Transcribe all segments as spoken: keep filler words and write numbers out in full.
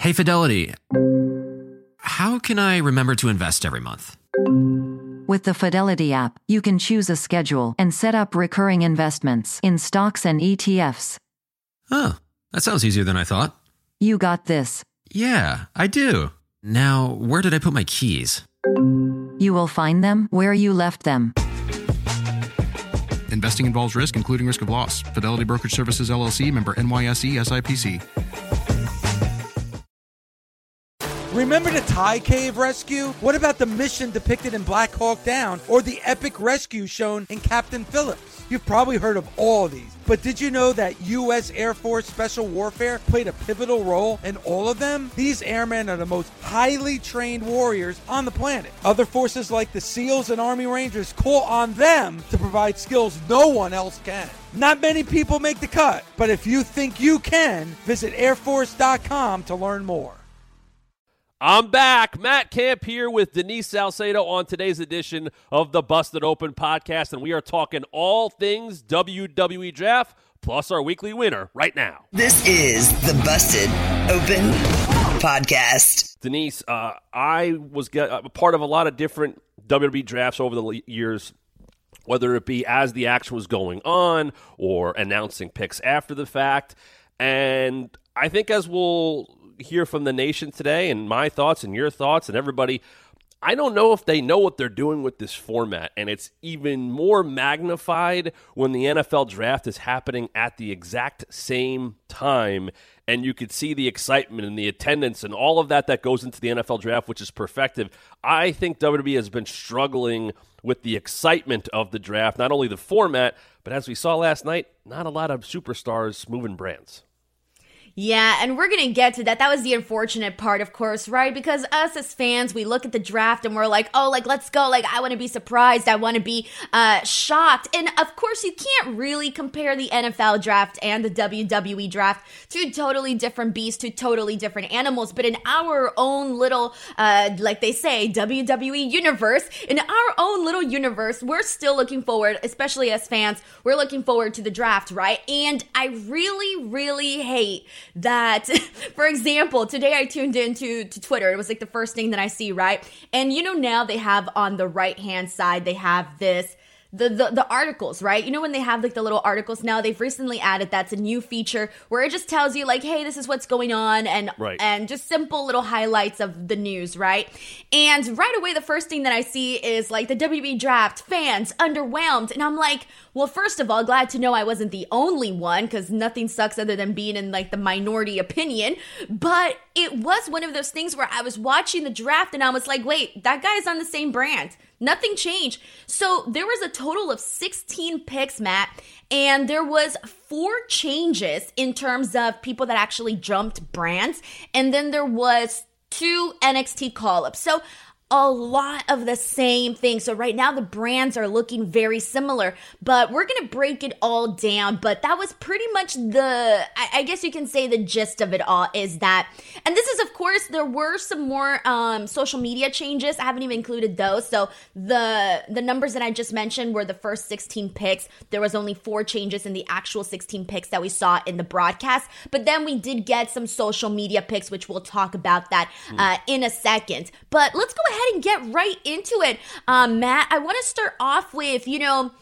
Hey, Fidelity, how can I remember to invest every month? With the Fidelity app, you can choose a schedule and set up recurring investments in stocks and E T Fs. Oh, that sounds easier than I thought. You got this. Yeah, I do. Now, where did I put my keys? You will find them where you left them. Investing involves risk, including risk of loss. Fidelity Brokerage Services, L L C, member N Y S E, S I P C. Remember the Thai Cave rescue? What about the mission depicted in Black Hawk Down or the epic rescue shown in Captain Phillips? You've probably heard of all of these, but did you know that U S Air Force Special Warfare played a pivotal role in all of them? These airmen are the most highly trained warriors on the planet. Other forces like the SEALs and Army Rangers call on them to provide skills no one else can. Not many people make the cut, but if you think you can, visit air force dot com to learn more. I'm back. Matt Camp here with Denise Salcedo on today's edition of the Busted Open podcast, and we are talking all things W W E Draft, plus our weekly winner right now. This is the Busted Open podcast. Denise, uh, I was get, a part of a lot of different W W E drafts over the years, whether it be as the action was going on or announcing picks after the fact, and I think as we'll hear from the nation today and my thoughts and your thoughts and everybody, I don't know if they know what they're doing with this format, and it's even more magnified when the N F L draft is happening at the exact same time, and you could see the excitement and the attendance and all of that that goes into the N F L draft, which is perfected. I think W W E has been struggling with the excitement of the draft, not only the format, but as we saw last night, not a lot of superstars moving brands. Yeah, and we're going to get to that. That was the unfortunate part, of course, right? Because us as fans, we look at the draft and we're like, oh, like, let's go. Like, I want to be surprised. I want to be uh, shocked. And, of course, you can't really compare the N F L draft and the W W E draft to totally different beasts, to totally different animals. But in our own little, uh, like they say, W W E universe, in our own little universe, we're still looking forward, especially as fans, we're looking forward to the draft, right? And I really, really hate that, for example, today I tuned into to Twitter. It was like the first thing that I see, right? And you know, now they have on the right-hand side, they have this, the, the the articles, right? You know, when they have like the little articles now, they've recently added, that's a new feature where it just tells you like, hey, this is what's going on, and right. and just simple little highlights of the news, right? And right away, the first thing that I see is like the W W E draft, fans underwhelmed. And I'm like, well, first of all, glad to know I wasn't the only one, because nothing sucks other than being in like the minority opinion. But it was one of those things where I was watching the draft and I was like, wait, that guy's on the same brand. Nothing changed. So there was a total of sixteen picks, Matt, and there was four changes in terms of people that actually jumped brands. And then there was two N X T call-ups. So a lot of the same thing. So right now the brands are looking very similar, but we're going to break it all down. But that was pretty much the, I, I guess you can say the gist of it all is that, and this is of course, there were some more um, social media changes. I haven't even included those. So the, the numbers that I just mentioned were the first sixteen picks. There was only four changes in the actual sixteen picks that we saw in the broadcast. But then we did get some social media picks, which we'll talk about that uh, in a second. But let's go ahead and get right into it. Um, Matt, I want to start off with, you know,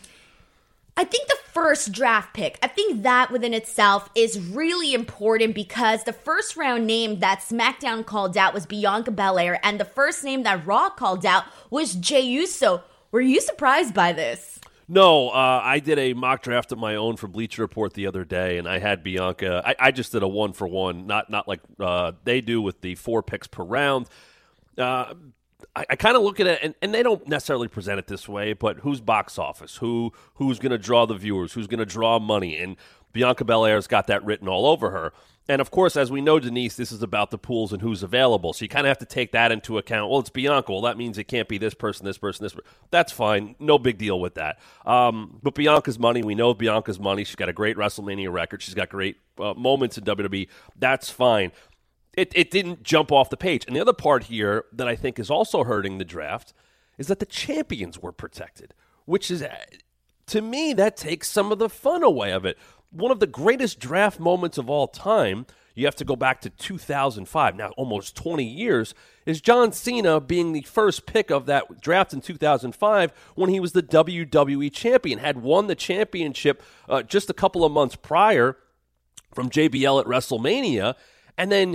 I think the first draft pick, I think that within itself is really important because the first round name that SmackDown called out was Bianca Belair, and the first name that Raw called out was Jey Uso. Were you surprised by this? No, uh, I did a mock draft of my own for Bleacher Report the other day, and I had Bianca. I, I just did a one for one, not not like uh, they do with the four picks per round. Uh, I, I kind of look at it, and, and they don't necessarily present it this way, but who's box office? Who Who's going to draw the viewers? Who's going to draw money? And Bianca Belair's got that written all over her. And, of course, as we know, Denise, this is about the pools and who's available. So you kind of have to take that into account. Well, it's Bianca. Well, that means it can't be this person, this person, this person. That's fine. No big deal with that. Um, but Bianca's money, we know Bianca's money. She's got a great WrestleMania record. She's got great uh, moments in W W E. That's fine. It, it didn't jump off the page. And the other part here that I think is also hurting the draft is that the champions were protected, which is, to me, that takes some of the fun away of it. One of the greatest draft moments of all time, you have to go back to two thousand five, now almost twenty years, is John Cena being the first pick of that draft in two thousand five when he was the W W E champion, had won the championship uh, just a couple of months prior from J B L at WrestleMania, and then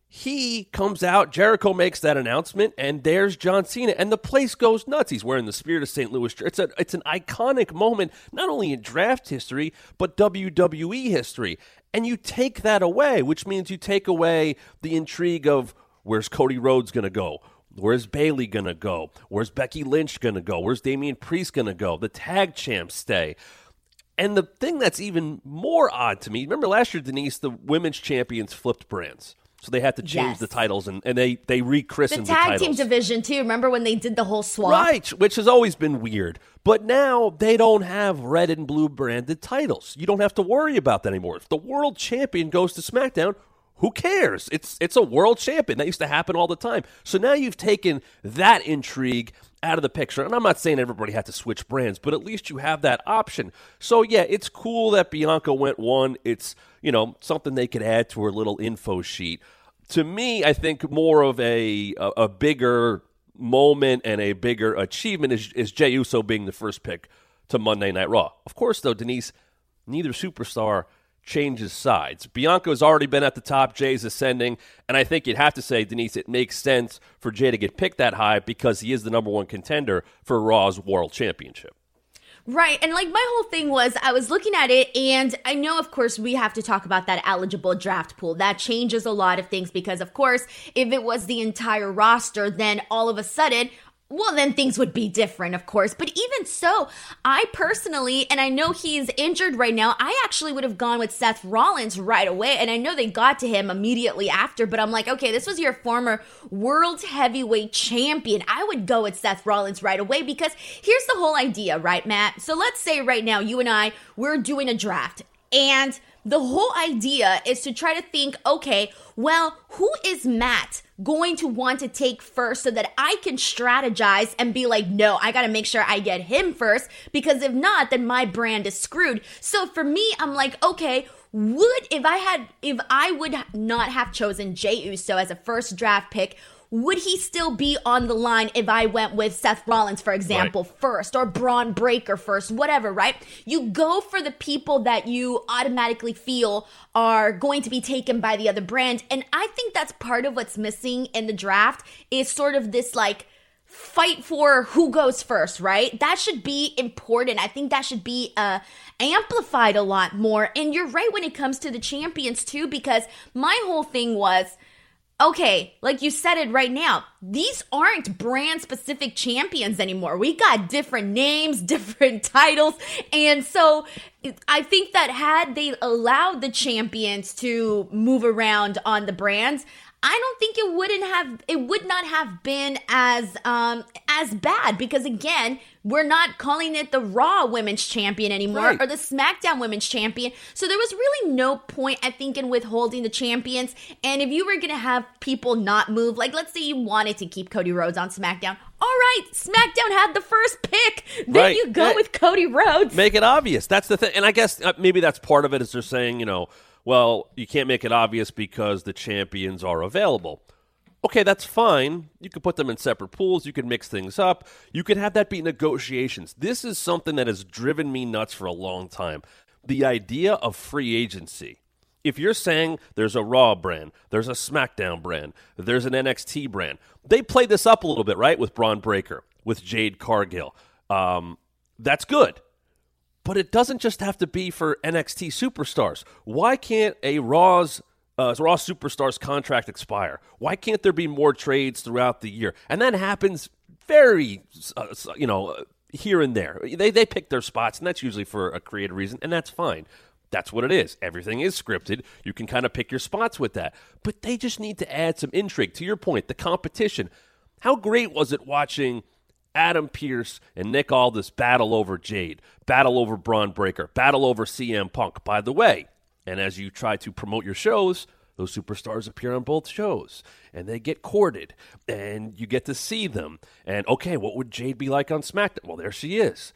he comes out, Jericho makes that announcement, and there's John Cena, and the place goes nuts. He's wearing the Spirit of Saint Louis. It's a, it's an iconic moment, not only in draft history, but W W E history. And you take that away, which means you take away the intrigue of where's Cody Rhodes going to go? Where's Bayley going to go? Where's Becky Lynch going to go? Where's Damian Priest going to go? The tag champs stay. And the thing that's even more odd to me, remember last year, Denise, the women's champions flipped brands. So they had to change yes. the titles, and, and they, they rechristened the the, tag titles. team division, too. Remember when they did the whole swap? Right, which has always been weird. But now they don't have red and blue branded titles. You don't have to worry about that anymore. If the world champion goes to SmackDown, who cares? It's it's a world champion. That used to happen all the time. So now you've taken that intrigue out of the picture. And I'm not saying everybody had to switch brands, but at least you have that option. So, yeah, it's cool that Bianca went one. It's, you know, something they could add to her little info sheet. To me, I think more of a a, a bigger moment and a bigger achievement is, is Jey Uso being the first pick to Monday Night Raw. Of course, though, Denise, neither superstar changes sides. Bianca's already been at the top. Jay's ascending. And I think you'd have to say, Denise, it makes sense for Jay to get picked that high because he is the number one contender for Raw's World Championship. Right. And like my whole thing was I was looking at it, and I know, of course, we have to talk about that eligible draft pool. That changes a lot of things because, of course, if it was the entire roster, then all of a sudden, well, then things would be different, of course. But even so, I personally, and I know he's injured right now, I actually would have gone with Seth Rollins right away. And I know they got to him immediately after, but I'm like, okay, this was your former world heavyweight champion. I would go with Seth Rollins right away because here's the whole idea, right, Matt? So let's say right now, you and I, we're doing a draft. And the whole idea is to try to think, okay, well, who is Matt going to want to take first so that I can strategize and be like, no, I got to make sure I get him first, because if not, then my brand is screwed. So for me, I'm like, okay, would, if I had, if I would not have chosen Jey Uso as a first draft pick, would he still be on the line if I went with Seth Rollins, for example, right. first, or Braun Breaker first, whatever, right? You go for the people that you automatically feel are going to be taken by the other brand. And I think that's part of what's missing in the draft is sort of this like fight for who goes first, right? That should be important. I think that should be uh, amplified a lot more. And you're right when it comes to the champions too, because my whole thing was, okay, like you said it right now, these aren't brand-specific champions anymore. We got different names, different titles, and so I think that had they allowed the champions to move around on the brands, I don't think it wouldn't have, it would not have been as um as bad, because again, we're not calling it the Raw Women's Champion anymore, right, or the SmackDown Women's Champion. So there was really no point, I think, in withholding the champions. And if you were going to have people not move, like let's say you wanted to keep Cody Rhodes on SmackDown, all right, SmackDown had the first pick. Then right. you go yeah. with Cody Rhodes. Make it obvious. That's the thing. And I guess uh, maybe that's part of it is they're saying, you know, well, you can't make it obvious because the champions are available. Okay, that's fine. You could put them in separate pools. You could mix things up. You could have that be negotiations. This is something that has driven me nuts for a long time. The idea of free agency. If you're saying there's a Raw brand, there's a SmackDown brand, there's an N X T brand, they played this up a little bit, right, with Braun Breaker, with Jade Cargill. Um, that's good. But it doesn't just have to be for N X T superstars. Why can't a Raw's uh, Raw superstars contract expire? Why can't there be more trades throughout the year? And that happens very, uh, you know, here and there. They they pick their spots, and that's usually for a creative reason, and that's fine. That's what it is. Everything is scripted. You can kind of pick your spots with that. But they just need to add some intrigue. To your point, the competition. How great was it watching Adam Pearce and Nick Aldis battle over Jade, battle over Braun Breaker, battle over C M Punk? By the way, and as you try to promote your shows, those superstars appear on both shows, and they get courted, and you get to see them. And, okay, what would Jade be like on SmackDown? Well, there she is.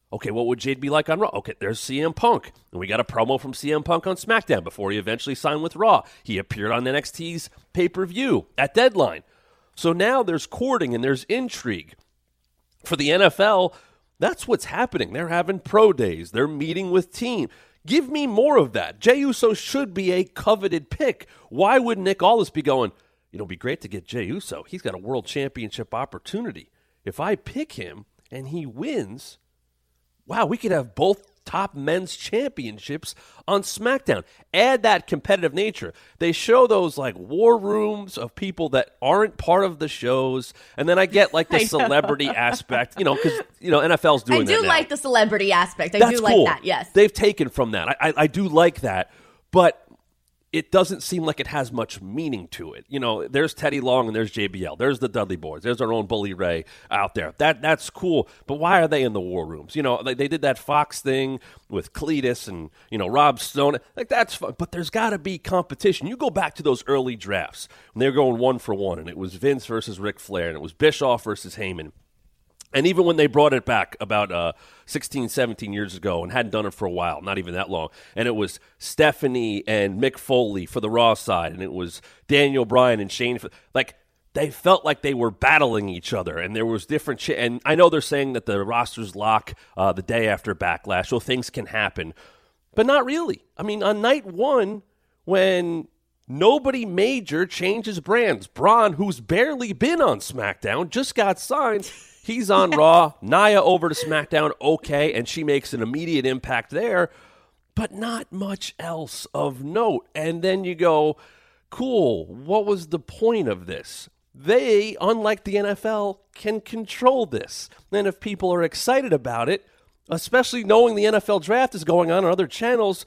Okay, what would Jade be like on Raw? Okay, there's C M Punk. And we got a promo from C M Punk on SmackDown before he eventually signed with Raw. He appeared on N X T's pay-per-view at Deadline. So now there's courting and there's intrigue. For the N F L, that's what's happening. They're having pro days. They're meeting with team. Give me more of that. Jey Uso should be a coveted pick. Why would Nick Aldis be going, you know, it'd be great to get Jey Uso. He's got a world championship opportunity. If I pick him and he wins, wow, we could have both top men's championships on SmackDown. Add that competitive nature. They show those like war rooms of people that aren't part of the shows, and then I get like the celebrity aspect, you know, because you know N F L's doing that I do now. like the celebrity aspect. I That's do cool. like that. Yes, they've taken from that. I, I I do like that, but it doesn't seem like it has much meaning to it. You know, there's Teddy Long and there's J B L. There's the Dudley Boys. There's our own Bully Ray out there. That That's cool. But why are they in the war rooms? You know, they, they did that Fox thing with Cletus and, you know, Rob Stone. Like, that's fun. But there's got to be competition. You go back to those early drafts when they were going one for one, and it was Vince versus Ric Flair, and it was Bischoff versus Heyman. And even when they brought it back about uh, sixteen, seventeen years ago and hadn't done it for a while, not even that long, and it was Stephanie and Mick Foley for the Raw side, and it was Daniel Bryan and Shane. For, like, they felt like they were battling each other, and there was different ch- and I know they're saying that the rosters lock uh, the day after Backlash, so things can happen. But not really. I mean, on night one, when nobody major changes brands, Braun, who's barely been on SmackDown, just got signed. He's on Raw, Nia over to SmackDown, okay, and she makes an immediate impact there, but not much else of note. And then you go, cool, what was the point of this? They, unlike the N F L, can control this. And if people are excited about it, especially knowing the N F L draft is going on on other channels,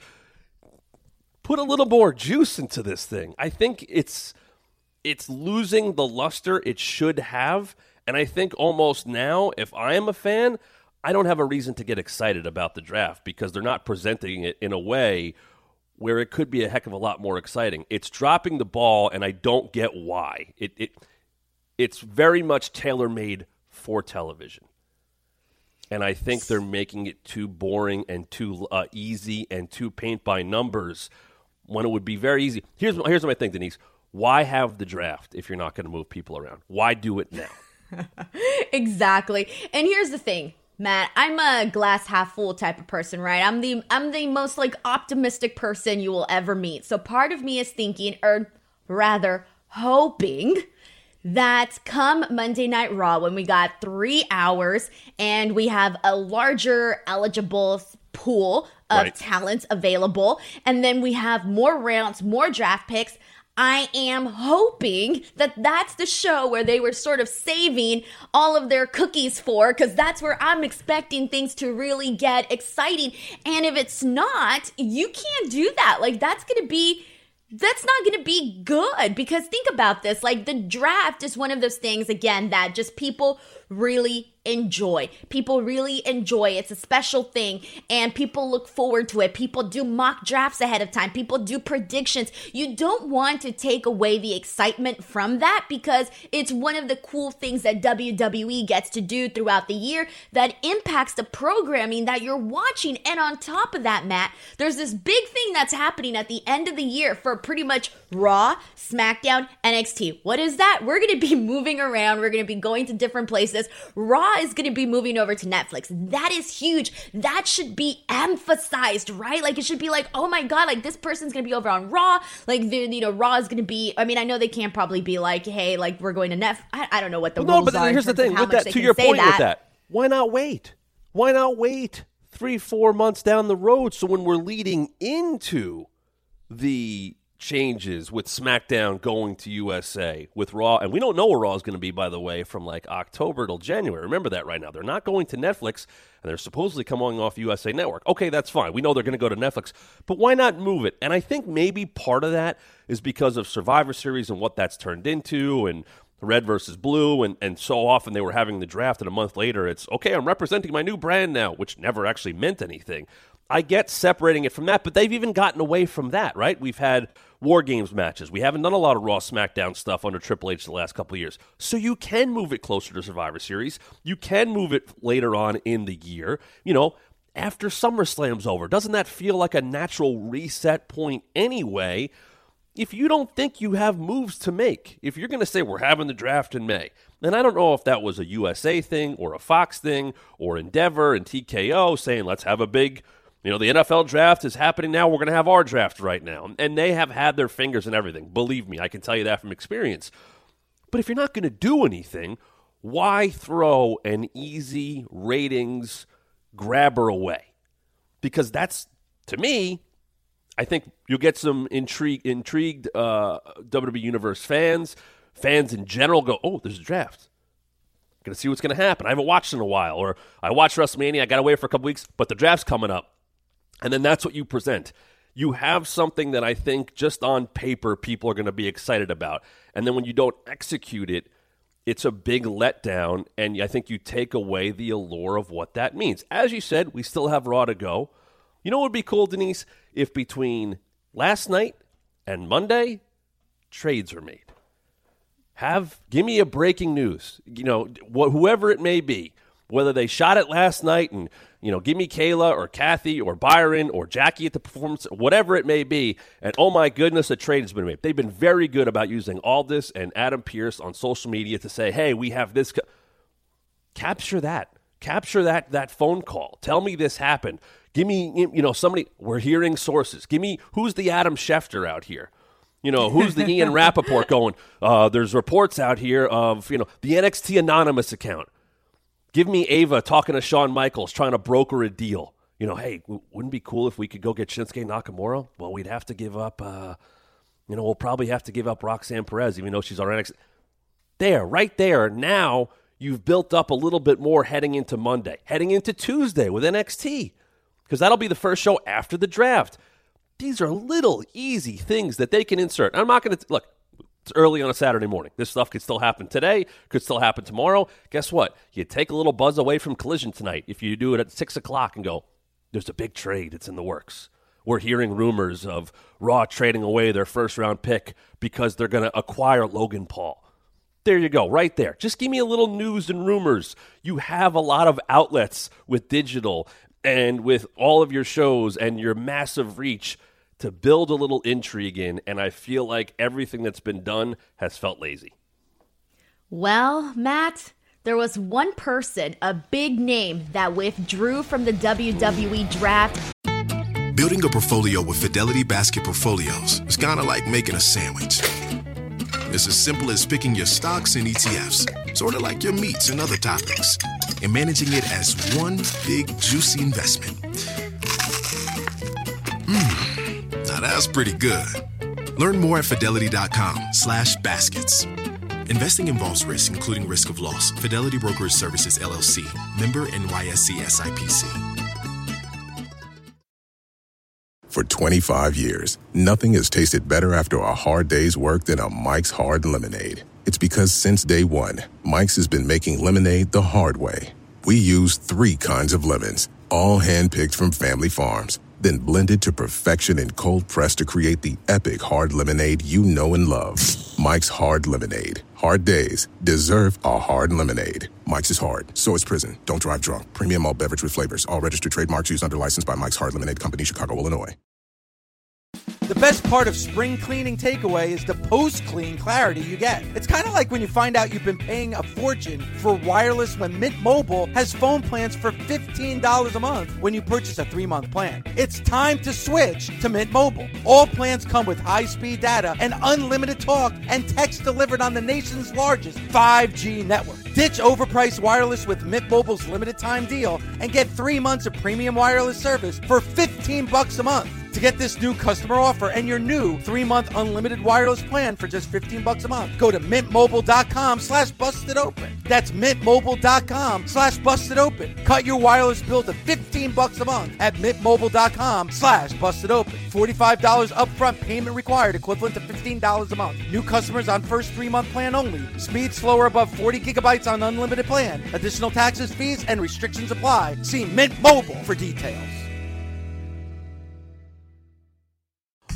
put a little more juice into this thing. I think it's it's losing the luster it should have. And I think almost now, if I am a fan, I don't have a reason to get excited about the draft because they're not presenting it in a way where it could be a heck of a lot more exciting. It's dropping the ball, and I don't get why. It, it It's very much tailor-made for television. And I think they're making it too boring and too uh, easy and too paint by numbers when it would be very easy. Here's, here's my thing, Denise. Why have the draft if you're not going to move people around? Why do it now? Exactly. And here's the thing, Matt, I'm a glass half full type of person, right? I'm the I'm the most like optimistic person you will ever meet. So part of me is thinking, or rather hoping, that come Monday Night Raw, when we got three hours and we have a larger eligible pool of right. talents available, and then we have more rounds, more draft picks, I am hoping that that's the show where they were sort of saving all of their cookies for, because that's where I'm expecting things to really get exciting. And if it's not, you can't do that. Like, that's going to be, that's not going to be good, because think about this. Like, the draft is one of those things, again, that just people really enjoy. People really enjoy. It's a special thing, and people look forward to it. People do mock drafts ahead of time. People do predictions. You don't want to take away the excitement from that, because it's one of the cool things that W W E gets to do throughout the year that impacts the programming that you're watching. And on top of that, Matt, there's this big thing that's happening at the end of the year for pretty much Raw, SmackDown, N X T. What is that? We're going to be moving around. We're going to be going to different places. Raw is going to be moving over to Netflix. That is huge. That should be emphasized, right? Like, it should be like, oh my God, like, this person's going to be over on Raw. Like, the, you know, Raw is going to be, I mean, I know they can't probably be like, hey, like, we're going to Netflix. I, I don't know what the well, rules no, but are. here's the thing. With that, to your point with that, why not wait? Why not wait three, four months down the road so when we're leading into the changes with SmackDown going to U S A, with Raw, and we don't know where Raw is going to be, by the way, from like October till January. Remember that right now. They're not going to Netflix, and they're supposedly coming off U S A Network. Okay, that's fine. We know they're going to go to Netflix, but why not move it? And I think maybe part of that is because of Survivor Series and what that's turned into, and red versus blue, and, and so often they were having the draft, and a month later it's, okay, I'm representing my new brand now, which never actually meant anything. I get separating it from that, but they've even gotten away from that, right? We've had War Games matches. We haven't done a lot of Raw SmackDown stuff under Triple H the last couple of years. So you can move it closer to Survivor Series. You can move it later on in the year. You know, after SummerSlam's over. Doesn't that feel like a natural reset point anyway? If you don't think you have moves to make, if you're going to say we're having the draft in May, and I don't know if that was a U S A thing or a Fox thing or Endeavor and T K O saying let's have a big, you know, the N F L draft is happening now, we're going to have our draft right now. And they have had their fingers in everything. Believe me, I can tell you that from experience. But if you're not going to do anything, why throw an easy ratings grabber away? Because that's, to me, I think you'll get some intrigue, intrigued uh, W W E Universe fans. Fans in general go, oh, there's a draft. Going to see what's going to happen. I haven't watched in a while. Or I watched WrestleMania, I got away for a couple weeks, but the draft's coming up. And then that's what you present. You have something that I think just on paper people are going to be excited about. And then when you don't execute it, it's a big letdown, and I think you take away the allure of what that means. As you said, we still have Raw to go. You know what would be cool, Denise? If between last night and Monday, trades are made. Have give me a breaking news. You know, wh- whoever it may be, whether they shot it last night and, you know, give me Kayla or Kathy or Byron or Jackie at the performance, whatever it may be. And oh my goodness, a trade has been made. They've been very good about using Aldis and Adam Pearce on social media to say, hey, we have this. Co-. Capture that. Capture that that phone call. Tell me this happened. Give me, you know, somebody, we're hearing sources. Give me, who's the Adam Schefter out here? You know, who's the Ian Rappaport going, uh, there's reports out here of, you know, the N X T Anonymous account. Give me Ava talking to Shawn Michaels, trying to broker a deal. You know, hey, w- wouldn't it be cool if we could go get Shinsuke Nakamura? Well, we'd have to give up, uh, you know, we'll probably have to give up Roxanne Perez, even though she's our N X T. There, right there, now you've built up a little bit more heading into Monday, heading into Tuesday with N X T, because that'll be the first show after the draft. These are little easy things that they can insert. I'm not going to, look, it's early on a Saturday morning. This stuff could still happen today, could still happen tomorrow. Guess what? You take a little buzz away from Collision tonight if you do it at six o'clock and go, there's a big trade that's in the works. We're hearing rumors of Raw trading away their first-round pick because they're going to acquire Logan Paul. There you go, right there. Just give me a little news and rumors. You have a lot of outlets with digital and with all of your shows and your massive reach to build a little intrigue in, and I feel like everything that's been done has felt lazy. Well, Matt, there was one person, a big name, that withdrew from the W W E draft. Building a portfolio with Fidelity Basket Portfolios is kind of like making a sandwich. It's as simple as picking your stocks and E T Fs, sort of like your meats and other toppings, and managing it as one big, juicy investment. Mmm. Now that's pretty good. Learn more at fidelity.com slash baskets. Investing involves risk, including risk of loss. Fidelity Brokerage Services, L L C. Member N Y S E S I P C. For twenty-five years, nothing has tasted better after a hard day's work than a Mike's Hard Lemonade. It's because since day one, Mike's has been making lemonade the hard way. We use three kinds of lemons, all hand-picked from family farms, then blended to perfection and cold pressed to create the epic hard lemonade you know and love. Mike's Hard Lemonade. Hard days deserve a hard lemonade. Mike's is hard, so is prison. Don't drive drunk. Premium malt beverage with flavors. All registered trademarks used under license by Mike's Hard Lemonade Company, Chicago, Illinois. The best part of spring cleaning takeaway is the post-clean clarity you get. It's kind of like when you find out you've been paying a fortune for wireless when Mint Mobile has phone plans for fifteen dollars a month when you purchase a three-month plan. It's time to switch to Mint Mobile. All plans come with high-speed data and unlimited talk and text delivered on the nation's largest five G network. Ditch overpriced wireless with Mint Mobile's limited time deal and get three months of premium wireless service for fifteen bucks a month. To get this new customer offer and your new three-month unlimited wireless plan for just fifteen bucks a month, go to mintmobile.com slash busted open. That's mintmobile.com slash busted open. Cut your wireless bill to fifteen bucks a month at mintmobile.com slash busted open. forty-five dollars upfront payment required, equivalent to fifteen dollars a month. New customers on first three-month plan only. Speed slower above forty gigabytes on unlimited plan. Additional taxes, fees, and restrictions apply. See Mint Mobile for details.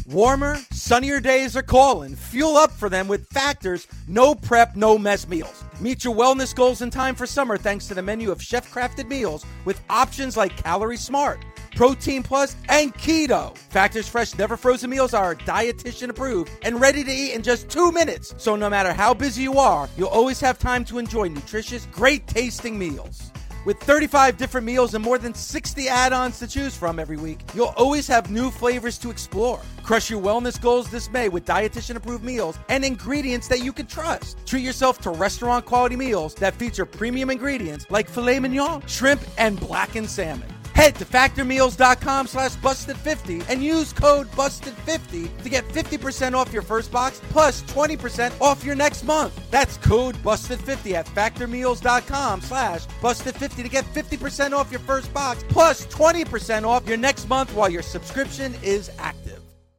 Warmer, sunnier days are calling. Fuel up for them with Factor's no prep, no mess meals. Meet your wellness goals in time for summer thanks to the menu of chef-crafted meals with options like Calorie Smart, Protein Plus, and Keto. Factor's fresh, never frozen meals are dietitian approved and ready to eat in just two minutes. So no matter how busy you are, you'll always have time to enjoy nutritious, great tasting meals. With thirty-five different meals and more than sixty add-ons to choose from every week, you'll always have new flavors to explore. Crush your wellness goals this May with dietitian-approved meals and ingredients that you can trust. Treat yourself to restaurant-quality meals that feature premium ingredients like filet mignon, shrimp, and blackened salmon. Head to factormeals.com slash busted fifty and use code busted fifty to get fifty percent off your first box plus twenty percent off your next month. That's code busted fifty at factormeals.com slash busted fifty to get fifty percent off your first box plus twenty percent off your next month while your subscription is active.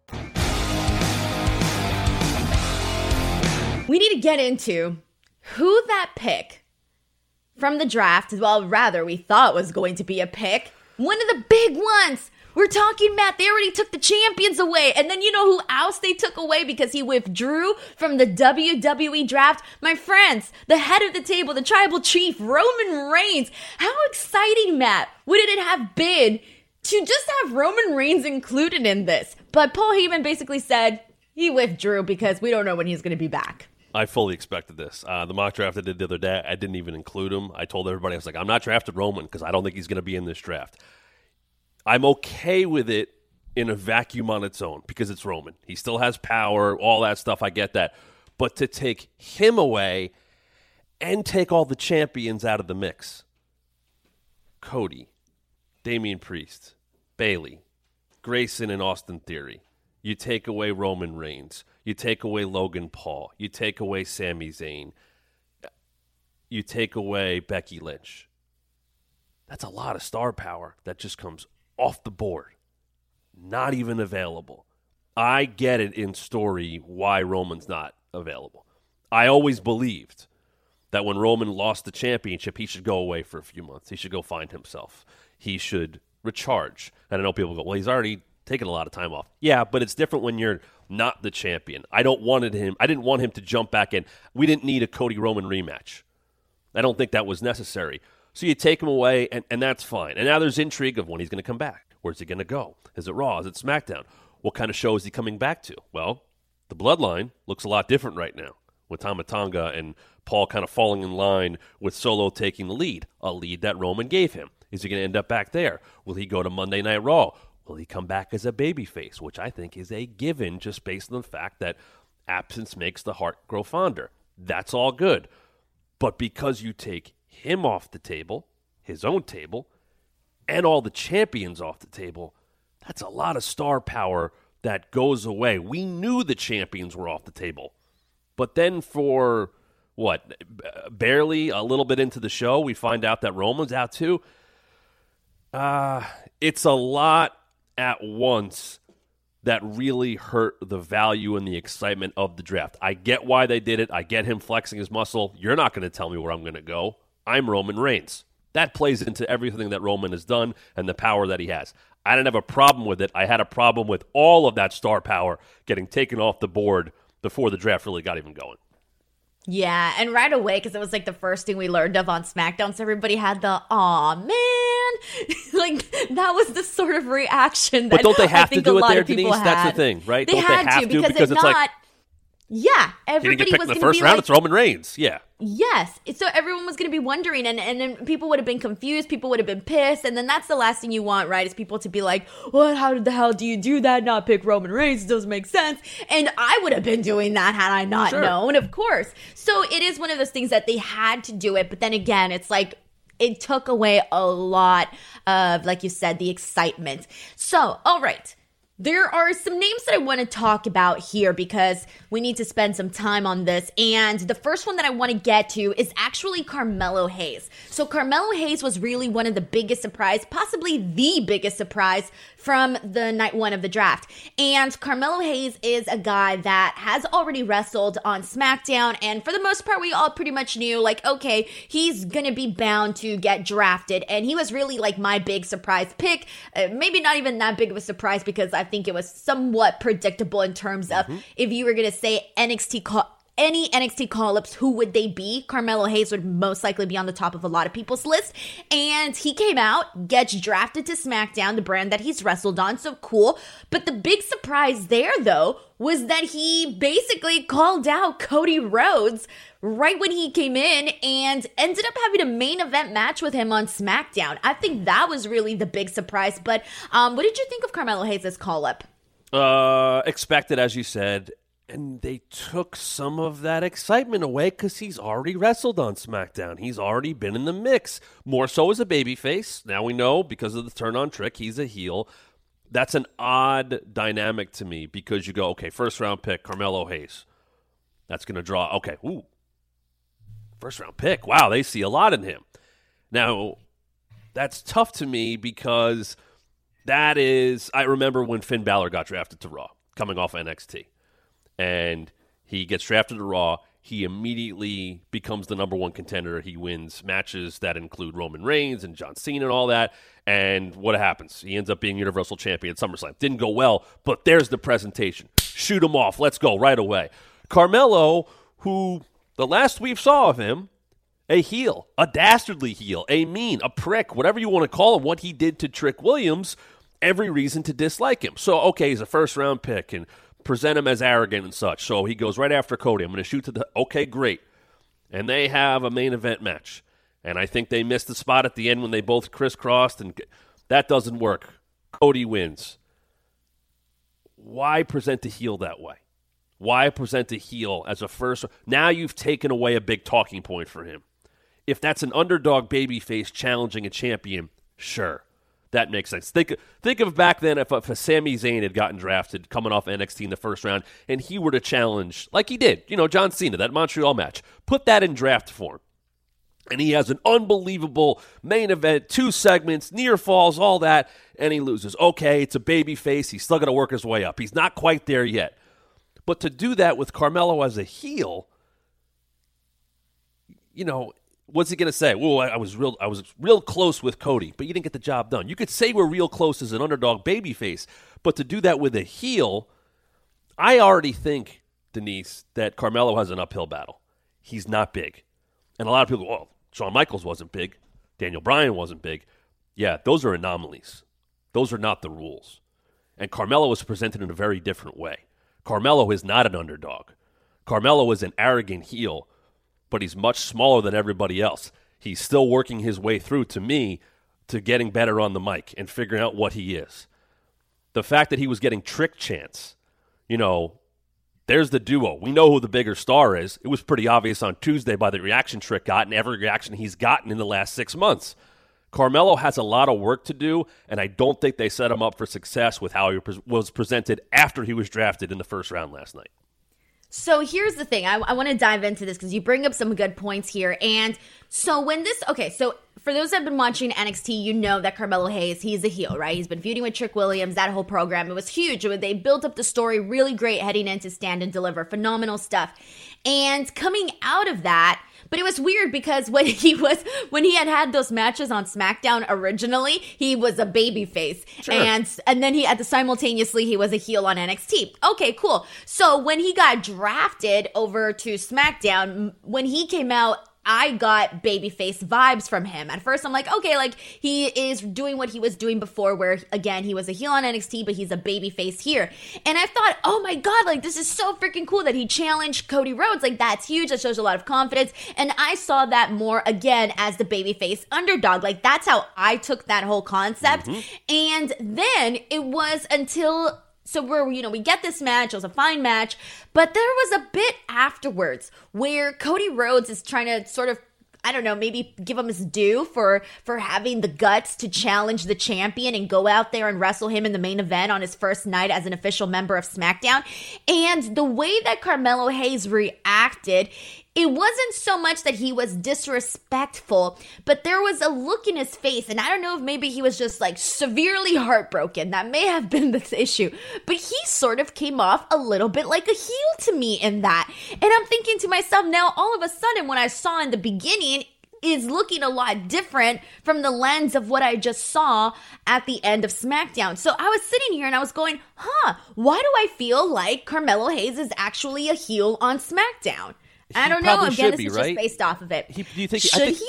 We need to get into who that pick from the draft, well, rather we thought was going to be a pick, one of the big ones. We're talking, Matt, they already took the champions away. And then you know who else they took away because he withdrew from the W W E draft? My friends, the head of the table, the tribal chief, Roman Reigns. How exciting, Matt, would it have been to just have Roman Reigns included in this? But Paul Heyman basically said he withdrew because we don't know when he's going to be back. I fully expected this. Uh, the mock draft I did the other day, I didn't even include him. I told everybody, I was like, I'm not drafting Roman because I don't think he's going to be in this draft. I'm okay with it in a vacuum on its own because it's Roman. He still has power, all that stuff. I get that. But to take him away and take all the champions out of the mix, Cody, Damian Priest, Bayley, Grayson, and Austin Theory. You take away Roman Reigns. You take away Logan Paul. You take away Sami Zayn. You take away Becky Lynch. That's a lot of star power that just comes off the board. Not even available. I get it in story why Roman's not available. I always believed that when Roman lost the championship, he should go away for a few months. He should go find himself. He should recharge. And I know people go, well, he's already taken a lot of time off. Yeah, but it's different when you're not the champion. I don't wanted him. I didn't want him to jump back in. We didn't need a Cody Roman rematch. I don't think that was necessary. So you take him away, and, and that's fine. And now there's intrigue of when he's going to come back. Where's he going to go? Is it Raw? Is it SmackDown? What kind of show is he coming back to? Well, the Bloodline looks a lot different right now with Tama Tonga and Paul kind of falling in line with Solo taking the lead, a lead that Roman gave him. Is he going to end up back there? Will he go to Monday Night Raw? Will he come back as a babyface, which I think is a given just based on the fact that absence makes the heart grow fonder. That's all good. But because you take him off the table, his own table, and all the champions off the table, that's a lot of star power that goes away. We knew the champions were off the table. But then for, what, barely a little bit into the show, we find out that Roman's out too. Uh, it's a lot at once that really hurt the value and the excitement of the draft. I get why they did it. I get him flexing his muscle. You're not going to tell me where I'm going to go. I'm Roman Reigns. That plays into everything that Roman has done and the power that he has. I didn't have a problem with it. I had a problem with all of that star power getting taken off the board before the draft really got even going. Yeah, and right away, because it was like the first thing we learned of on SmackDown, so everybody had the, aw, man. Like, that was the sort of reaction that But don't they have I think to do a it lot there, of people Denise? had. That's the thing, right? They don't had they have to, to? because, Because if it's not, like, yeah, he didn't everybody get picked was in the going to first be round. like, It's Roman Reigns. Yeah. yes. So everyone was going to be wondering, and, and then people would have been confused. People would have been pissed. And then that's the last thing you want, right? Is people to be like, what? How the hell do you do that? Not pick Roman Reigns? It doesn't make sense. And I would have been doing that had I not Sure. known, of course. So it is one of those things that they had to do it. But then again, it's like, it took away a lot of, like you said, the excitement. So, all right. There are some names that I want to talk about here because we need to spend some time on this. And the first one that I want to get to is actually Carmelo Hayes. So Carmelo Hayes was really one of the biggest surprise, possibly the biggest surprise from the night one of the draft. And Carmelo Hayes is a guy that has already wrestled on SmackDown. And for the most part, we all pretty much knew, like, okay, he's going to be bound to get drafted. And he was really like my big surprise pick. Uh, maybe not even that big of a surprise because I've think it was somewhat predictable in terms of mm-hmm. if you were going to say N X T call. Any N X T call-ups, who would they be? Carmelo Hayes would most likely be on the top of a lot of people's list. And he came out, gets drafted to SmackDown, the brand that he's wrestled on, so cool. But the big surprise there, though, was that he basically called out Cody Rhodes right when he came in and ended up having a main event match with him on SmackDown. I think that was really the big surprise. But um, what did you think of Carmelo Hayes' call-up? Uh, expected, as you said. And they took some of that excitement away because he's already wrestled on SmackDown. He's already been in the mix, more so as a babyface. Now we know because of the turn-on trick, he's a heel. That's an odd dynamic to me because you go, okay, first-round pick, Carmelo Hayes. That's going to draw, okay, ooh, first-round pick. Wow, they see a lot in him. Now, that's tough to me because that is, I remember when Finn Balor got drafted to Raw, coming off N X T. And he gets drafted to Raw. He immediately becomes the number one contender. He wins matches that include Roman Reigns and John Cena and all that. And what happens? He ends up being Universal Champion at SummerSlam. Didn't go well, but there's the presentation. Shoot him off. Let's go right away. Carmelo, who the last we saw of him, a heel, a dastardly heel, a mean, a prick, whatever you want to call him, what he did to Trick Williams, every reason to dislike him. So, okay, he's a first-round pick, and present him as arrogant and such. So he goes right after Cody. I'm going to shoot to the... Okay, great. And they have a main event match. And I think they missed the spot at the end when they both crisscrossed, and that doesn't work. Cody wins. Why present a heel that way? Why present a heel as a first... Now you've taken away a big talking point for him. If that's an underdog babyface challenging a champion, sure. That makes sense. Think think of back then if, if a Sami Zayn had gotten drafted coming off N X T in the first round and he were to challenge, like he did, you know, John Cena, that Montreal match. Put that in draft form. And he has an unbelievable main event, two segments, near falls, all that, and he loses. Okay, it's a baby face. He's still got to work his way up. He's not quite there yet. But to do that with Carmelo as a heel, you know, what's he going to say? Well, I was real I was real close with Cody, but you didn't get the job done. You could say we're real close as an underdog babyface, but to do that with a heel, I already think, Denise, that Carmelo has an uphill battle. He's not big. And a lot of people go, well, Shawn Michaels wasn't big. Daniel Bryan wasn't big. Yeah, those are anomalies. Those are not the rules. And Carmelo was presented in a very different way. Carmelo is not an underdog. Carmelo is an arrogant heel, but he's much smaller than everybody else. He's still working his way through, to me, to getting better on the mic and figuring out what he is. The fact that he was getting trick chants, you know, there's the duo. We know who the bigger star is. It was pretty obvious on Tuesday by the reaction Trick got and every reaction he's gotten in the last six months. Carmelo has a lot of work to do, and I don't think they set him up for success with how he was presented after he was drafted in the first round last night. So here's the thing. I, I want to dive into this because you bring up some good points here. And so when this, okay, so for those that have been watching N X T, you know that Carmelo Hayes, he's a heel, right? He's been feuding with Trick Williams, that whole program. It was huge. They built up the story really great heading into Stand and Deliver. Phenomenal stuff. And coming out of that, but it was weird because when he was when he had had those matches on SmackDown originally, he was a babyface, sure. and and then he at the simultaneously he was a heel on N X T. Okay, cool. So when he got drafted over to SmackDown, when he came out, I got babyface vibes from him. At first, I'm like, okay, like, he is doing what he was doing before, where, again, he was a heel on N X T, but he's a babyface here. And I thought, oh my god, like, this is so freaking cool that he challenged Cody Rhodes. Like, that's huge. That shows a lot of confidence. And I saw that more, again, as the babyface underdog. Like, that's how I took that whole concept. Mm-hmm. And then it was until... So we're, you know, we get this match. It was a fine match. But there was a bit afterwards where Cody Rhodes is trying to sort of, I don't know, maybe give him his due for, for having the guts to challenge the champion and go out there and wrestle him in the main event on his first night as an official member of SmackDown. And the way that Carmelo Hayes reacted, it wasn't so much that he was disrespectful, but there was a look in his face, and I don't know if maybe he was just like severely heartbroken. That may have been the issue, but he sort of came off a little bit like a heel to me in that. And I'm thinking to myself now, all of a sudden, when I saw in the beginning, is looking a lot different from the lens of what I just saw at the end of SmackDown. So I was sitting here and I was going, huh, why do I feel like Carmelo Hayes is actually a heel on SmackDown? He I don't know. Again, be, this is right? just based off of it. He, do you think Should I think, he?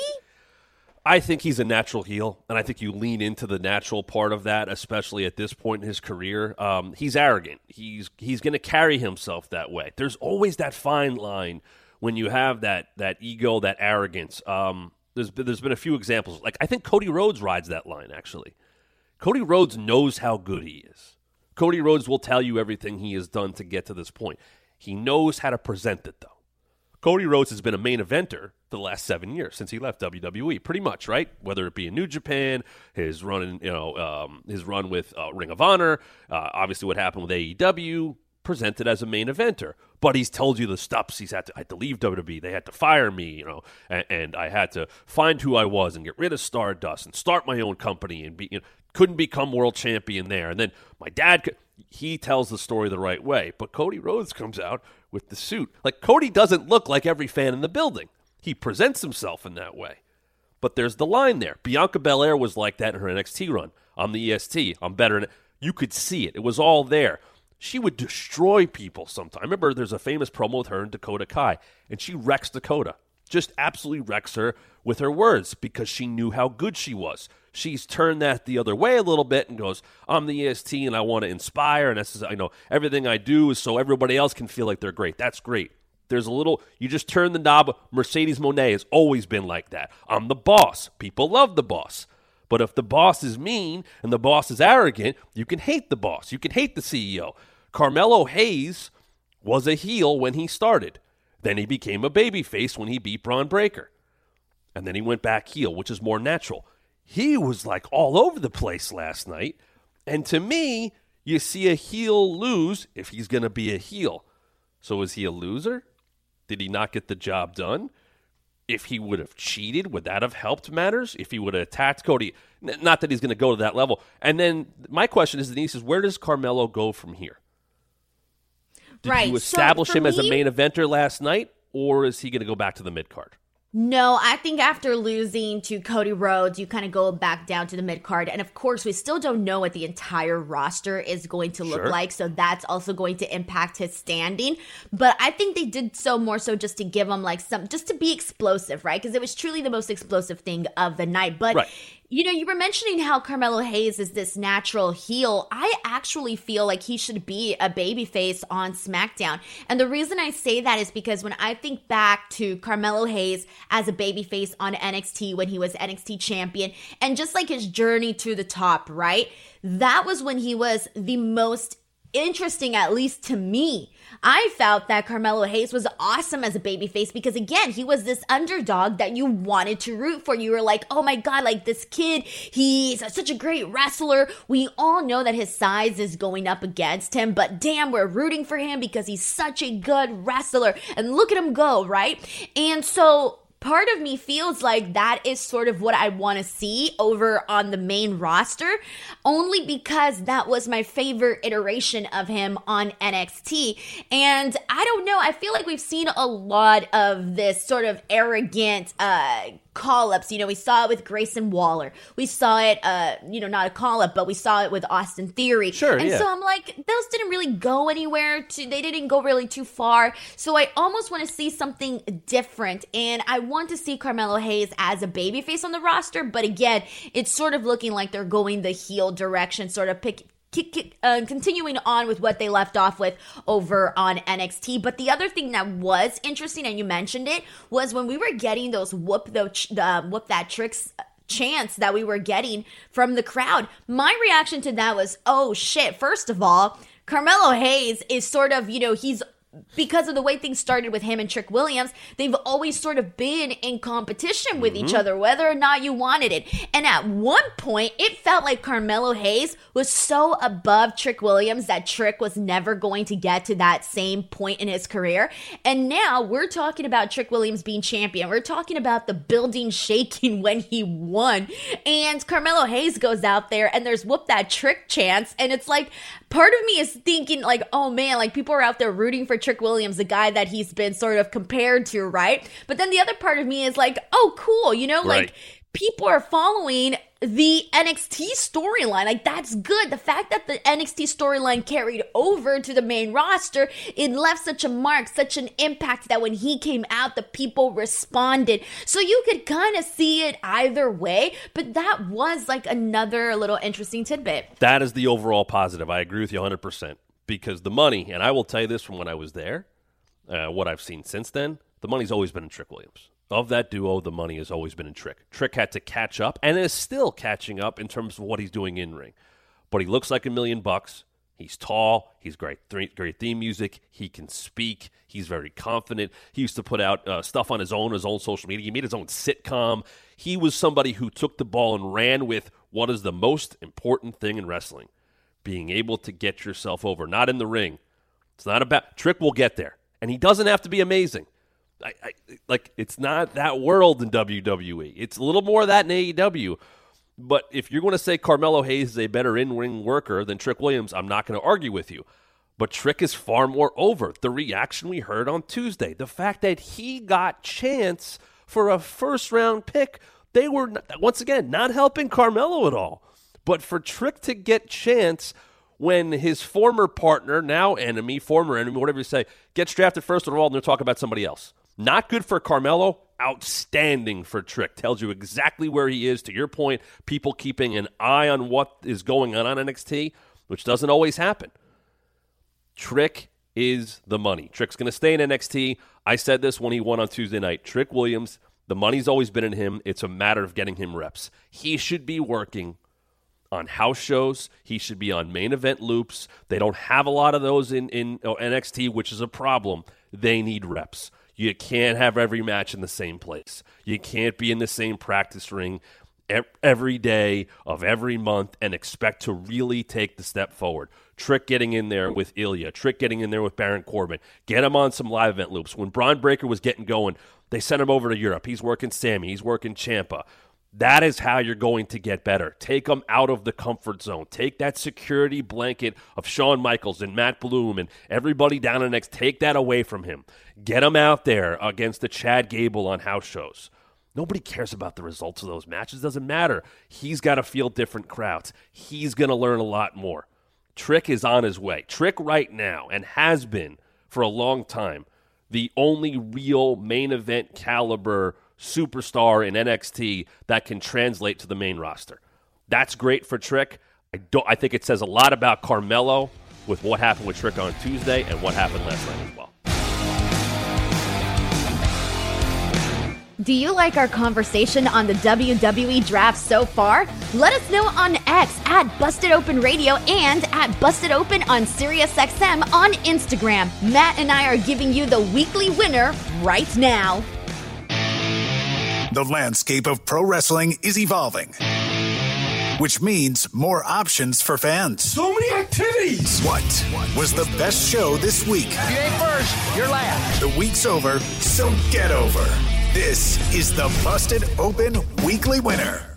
I think he's a natural heel, and I think you lean into the natural part of that, especially at this point in his career. Um, he's arrogant. He's he's going to carry himself that way. There's always that fine line when you have that that ego, that arrogance. Um, there's been, there's been a few examples. Like I think Cody Rhodes rides that line, actually. Cody Rhodes knows how good he is. Cody Rhodes will tell you everything he has done to get to this point. He knows how to present it, though. Cody Rhodes has been a main eventer for the last seven years since he left W W E, pretty much, right? Whether it be in New Japan, his run, in, you know, um, his run with uh, Ring of Honor, uh, obviously what happened with A E W, presented as a main eventer. But he's told you the stops. He's had to, I had to leave W W E. They had to fire me, you know, and, and I had to find who I was and get rid of Stardust and start my own company and be, you know, couldn't become world champion there. And then my dad could. He tells the story the right way, but Cody Rhodes comes out with the suit. Like, Cody doesn't look like every fan in the building. He presents himself in that way. But there's the line there. Bianca Belair was like that in her N X T run. I'm the E S T. I'm better. Than You could see it. It was all there. She would destroy people sometimes. I remember there's a famous promo with her and Dakota Kai, and she wrecks Dakota. Just absolutely wrecks her with her words because she knew how good she was. She's turned that the other way a little bit and goes, I'm the E S T and I want to inspire, and that's, I know everything I do is so everybody else can feel like they're great. That's great. There's a little, you just turn the knob. Mercedes Moné has always been like that. I'm the boss. People love the boss. But if the boss is mean and the boss is arrogant, you can hate the boss. You can hate the C E O. Carmelo Hayes was a heel when he started. Then he became a babyface when he beat Braun Breaker. And then he went back heel, which is more natural. He was like all over the place last night. And to me, you see a heel lose if he's going to be a heel. So is he a loser? Did he not get the job done? If he would have cheated, would that have helped matters? If he would have attacked Cody? N- not that he's going to go to that level. And then my question is, Denise, is where does Carmelo go from here? Did right. you establish so him me, as a main eventer last night, or is he going to go back to the mid-card? No, I think after losing to Cody Rhodes, you kind of go back down to the mid-card. And of course, we still don't know what the entire roster is going to look Sure. like. So that's also going to impact his standing. But I think they did so more so just to give him like some, just to be explosive, right? Because it was truly the most explosive thing of the night. But right. You know, you were mentioning how Carmelo Hayes is this natural heel. I actually feel like he should be a babyface on SmackDown. And the reason I say that is because when I think back to Carmelo Hayes as a babyface on N X T when he was N X T champion and just like his journey to the top, right? That was when he was the most interesting, at least to me. I felt that Carmelo Hayes was awesome as a babyface because, again, he was this underdog that you wanted to root for. You were like, oh my God, like this kid, he's such a great wrestler. We all know that his size is going up against him, but damn, we're rooting for him because he's such a good wrestler. And look at him go, right? And so part of me feels like that is sort of what I want to see over on the main roster, only because that was my favorite iteration of him on N X T. And I don't know, I feel like we've seen a lot of this sort of arrogant uh call-ups. You know, we saw it with Grayson Waller. We saw it, uh, you know, not a call-up, but we saw it with Austin Theory. Sure, and yeah. so I'm like, those didn't really go anywhere. To, they didn't go really too far. So I almost want to see something different. And I want to see Carmelo Hayes as a babyface on the roster. But again, it's sort of looking like they're going the heel direction, sort of pick Kick, kick, uh, continuing on with what they left off with over on N X T. But the other thing that was interesting, and you mentioned it, was when we were getting those whoop, the, uh, whoop that tricks chants that we were getting from the crowd. My reaction to that was, oh shit, first of all, Carmelo Hayes is sort of, you know, he's because of the way things started with him and Trick Williams, they've always sort of been in competition with mm-hmm. each other, whether or not you wanted it. And at one point, it felt like Carmelo Hayes was so above Trick Williams that Trick was never going to get to that same point in his career. And now we're talking about Trick Williams being champion. We're talking about the building shaking when he won. And Carmelo Hayes goes out there and there's whoop that Trick chants. And it's like, part of me is thinking like, oh man, like people are out there rooting for Trick Williams, the guy that he's been sort of compared to, right? But then the other part of me is like, oh, cool, you know, Right. like people are following the N X T storyline. Like, that's good. The fact that the N X T storyline carried over to the main roster, it left such a mark, such an impact that when he came out, the people responded. So you could kind of see it either way, but that was like another little interesting tidbit. That is the overall positive. I agree with you one hundred percent. Because the money, and I will tell you this from when I was there, uh, what I've seen since then, the money's always been in Trick Williams. Of that duo, the money has always been in Trick. Trick had to catch up, and is still catching up in terms of what he's doing in ring. But he looks like a million bucks. He's tall. He's great, great theme music. He can speak. He's very confident. He used to put out uh, stuff on his own, his own social media. He made his own sitcom. He was somebody who took the ball and ran with what is the most important thing in wrestling, being able to get yourself over. Not in the ring. It's not about Trick will get there, and he doesn't have to be amazing. I, I, like, it's not that world in W W E. It's a little more of that in A E W. But if you're going to say Carmelo Hayes is a better in-ring worker than Trick Williams, I'm not going to argue with you. But Trick is far more over. The reaction we heard on Tuesday, the fact that he got chance for a first-round pick, they were, once again, not helping Carmelo at all. But for Trick to get chance when his former partner, now enemy, former enemy, whatever you say, gets drafted first overall, and they're talking about somebody else. Not good for Carmelo, outstanding for Trick. Tells you exactly where he is. To your point, people keeping an eye on what is going on on N X T, which doesn't always happen. Trick is the money. Trick's going to stay in N X T. I said this when he won on Tuesday night. Trick Williams, the money's always been in him. It's a matter of getting him reps. He should be working on house shows. He should be on main event loops. They don't have a lot of those in, in oh, N X T, which is a problem. They need reps. You can't have every match in the same place. You can't be in the same practice ring every day of every month and expect to really take the step forward. Trick getting in there with Ilya. Trick getting in there with Baron Corbin. Get him on some live event loops. When Braun Breaker was getting going, they sent him over to Europe. He's working Sammy. He's working Ciampa. That is how you're going to get better. Take them out of the comfort zone. Take that security blanket of Shawn Michaels and Matt Bloom and everybody down in next. Take that away from him. Get him out there against the Chad Gable on house shows. Nobody cares about the results of those matches. Doesn't matter. He's got to feel different crowds. He's going to learn a lot more. Trick is on his way. Trick right now, and has been for a long time, the only real main event caliber superstar in N X T that can translate to the main roster. That's great for Trick. I don't. I think it says a lot about Carmelo with what happened with Trick on Tuesday and what happened last night as well. Do you like our conversation on the W W E draft so far? Let us know on X at Busted Open Radio and at Busted Open on SiriusXM on Instagram. Matt and I are giving you the weekly winner right now. The landscape of pro wrestling is evolving, which means more options for fans. So many activities! What was the best show this week? If you ain't first, you're last. The week's over, so get over. This is the Busted Open Weekly Winner.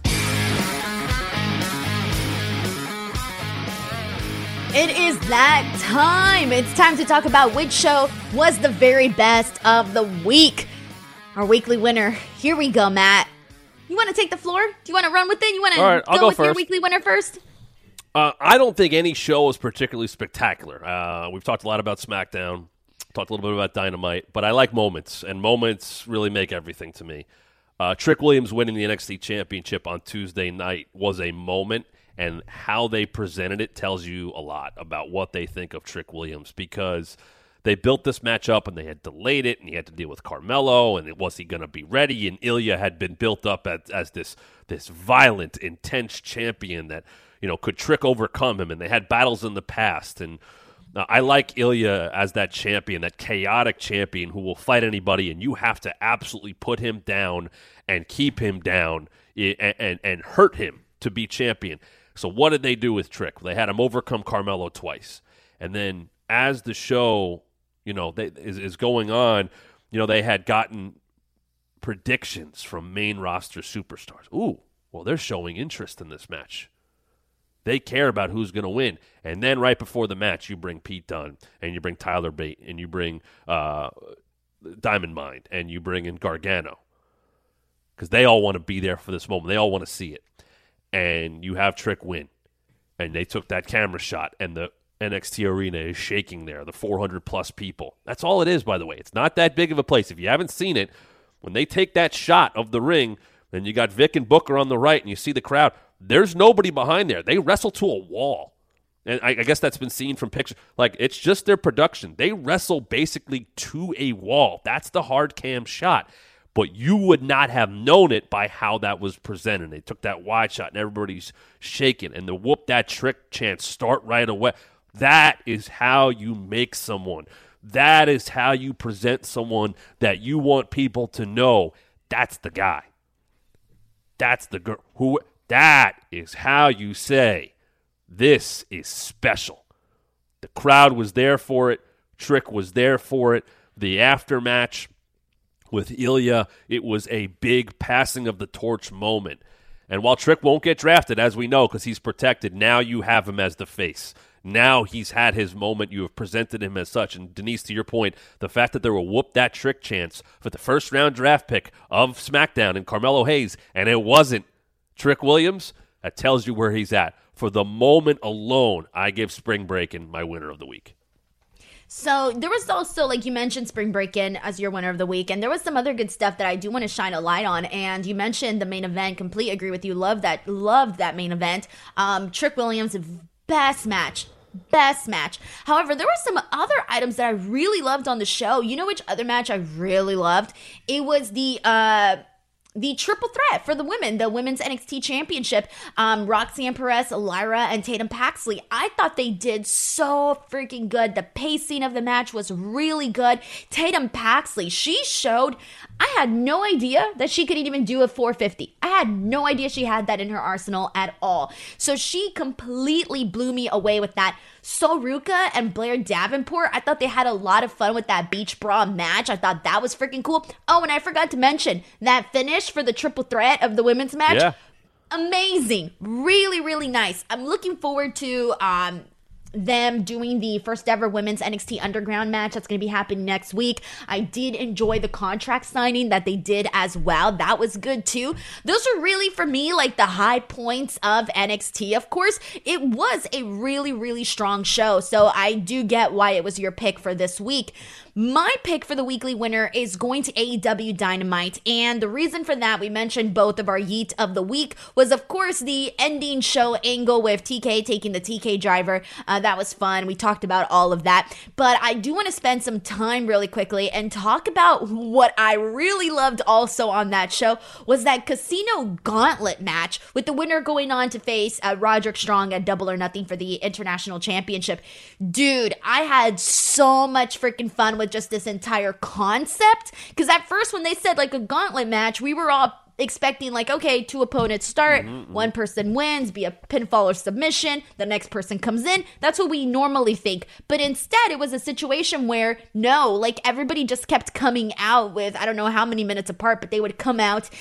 It is that time. It's time to talk about which show was the very best of the week. Our weekly winner. Here we go, Matt. You want to take the floor? Do you want to run with it? You want to right, go, go with first. your weekly winner first? Uh, I don't think any show is particularly spectacular. Uh, we've talked a lot about SmackDown, talked a little bit about Dynamite, but I like moments, and moments really make everything to me. Uh, Trick Williams winning the N X T Championship on Tuesday night was a moment, and how they presented it tells you a lot about what they think of Trick Williams, because they built this match up and they had delayed it, and he had to deal with Carmelo, and was he going to be ready? And Ilya had been built up as, as this this violent, intense champion that, you know, could Trick overcome him, and they had battles in the past. And uh, I like Ilya as that champion, that chaotic champion who will fight anybody, and you have to absolutely put him down and keep him down and, and, and hurt him to be champion. So what did they do with Trick? They had him overcome Carmelo twice. And then as the show, you know, they, is, is going on, you know, they had gotten predictions from main roster superstars. Ooh, well, they're showing interest in this match. They care about who's going to win. And then right before the match, you bring Pete Dunne, and you bring Tyler Bate, and you bring uh, Diamond Mine, and you bring in Gargano. Because they all want to be there for this moment. They all want to see it. And you have Trick win. And they took that camera shot, and the N X T arena is shaking there, the four hundred plus people. That's all it is, by the way. It's not that big of a place. If you haven't seen it, when they take that shot of the ring, then you got Vic and Booker on the right, and you see the crowd, there's nobody behind there. They wrestle to a wall. And I, I guess that's been seen from pictures. Like, it's just their production. They wrestle basically to a wall. That's the hard cam shot. But you would not have known it by how that was presented. They took that wide shot, and everybody's shaking. And the whoop that trick chance start right away. That is how you make someone. That is how you present someone that you want people to know that's the guy. That's the girl. Who? That is how you say this is special. The crowd was there for it. Trick was there for it. The aftermatch with Ilya, it was a big passing of the torch moment. And while Trick won't get drafted, as we know, because he's protected, now you have him as the face. Now he's had his moment. You have presented him as such. And Denise, to your point, the fact that there were whoop that trick chance for the first round draft pick of SmackDown and Carmelo Hayes, and it wasn't Trick Williams, that tells you where he's at. For the moment alone, I give Spring Breakin' my winner of the week. So there was also, like you mentioned, Spring Breakin' as your winner of the week, and there was some other good stuff that I do want to shine a light on. And you mentioned the main event. Complete agree with you. Love that. Loved that main event. Um, Trick Williams, best match. Best match. However, there were some other items that I really loved on the show. You know which other match I really loved? It was the uh The triple threat for the women, the Women's N X T Championship, um, Roxanne Perez, Lyra, and Tatum Paxley. I thought they did so freaking good. The pacing of the match was really good. Tatum Paxley, she showed, I had no idea that she could even do a four fifty. I had no idea she had that in her arsenal at all. So she completely blew me away with that. Sol Ruca and Blair Davenport, I thought they had a lot of fun with that beach bra match. I thought that was freaking cool. Oh, and I forgot to mention that finish for the triple threat of the women's match. Yeah. Amazing. Really, really nice. I'm looking forward to um them doing the first ever women's N X T Underground match that's going to be happening next week. I did enjoy the contract signing that they did as well. That was good too. Those are really, for me, like the high points of N X T. Of course, it was a really, really strong show, so I do get why it was your pick for this week. My pick for the weekly winner is going to A E W Dynamite, and the reason for that, we mentioned both of our yeet of the week, was of course the ending show angle with T K taking the T K driver. Uh, that was fun. We talked about all of that, but I do want to spend some time really quickly and talk about what I really loved also on that show was that Casino Gauntlet match with the winner going on to face uh, Roderick Strong at Double or Nothing for the International Championship. Dude, I had so much freaking fun with just this entire concept, because at first when they said like a gauntlet match, we were all expecting like, okay, two opponents start, mm-hmm. one person wins, be a pinfall or submission, the next person comes in. That's what we normally think. But instead, it was a situation where no, like everybody just kept coming out with, I don't know how many minutes apart, but they would come out,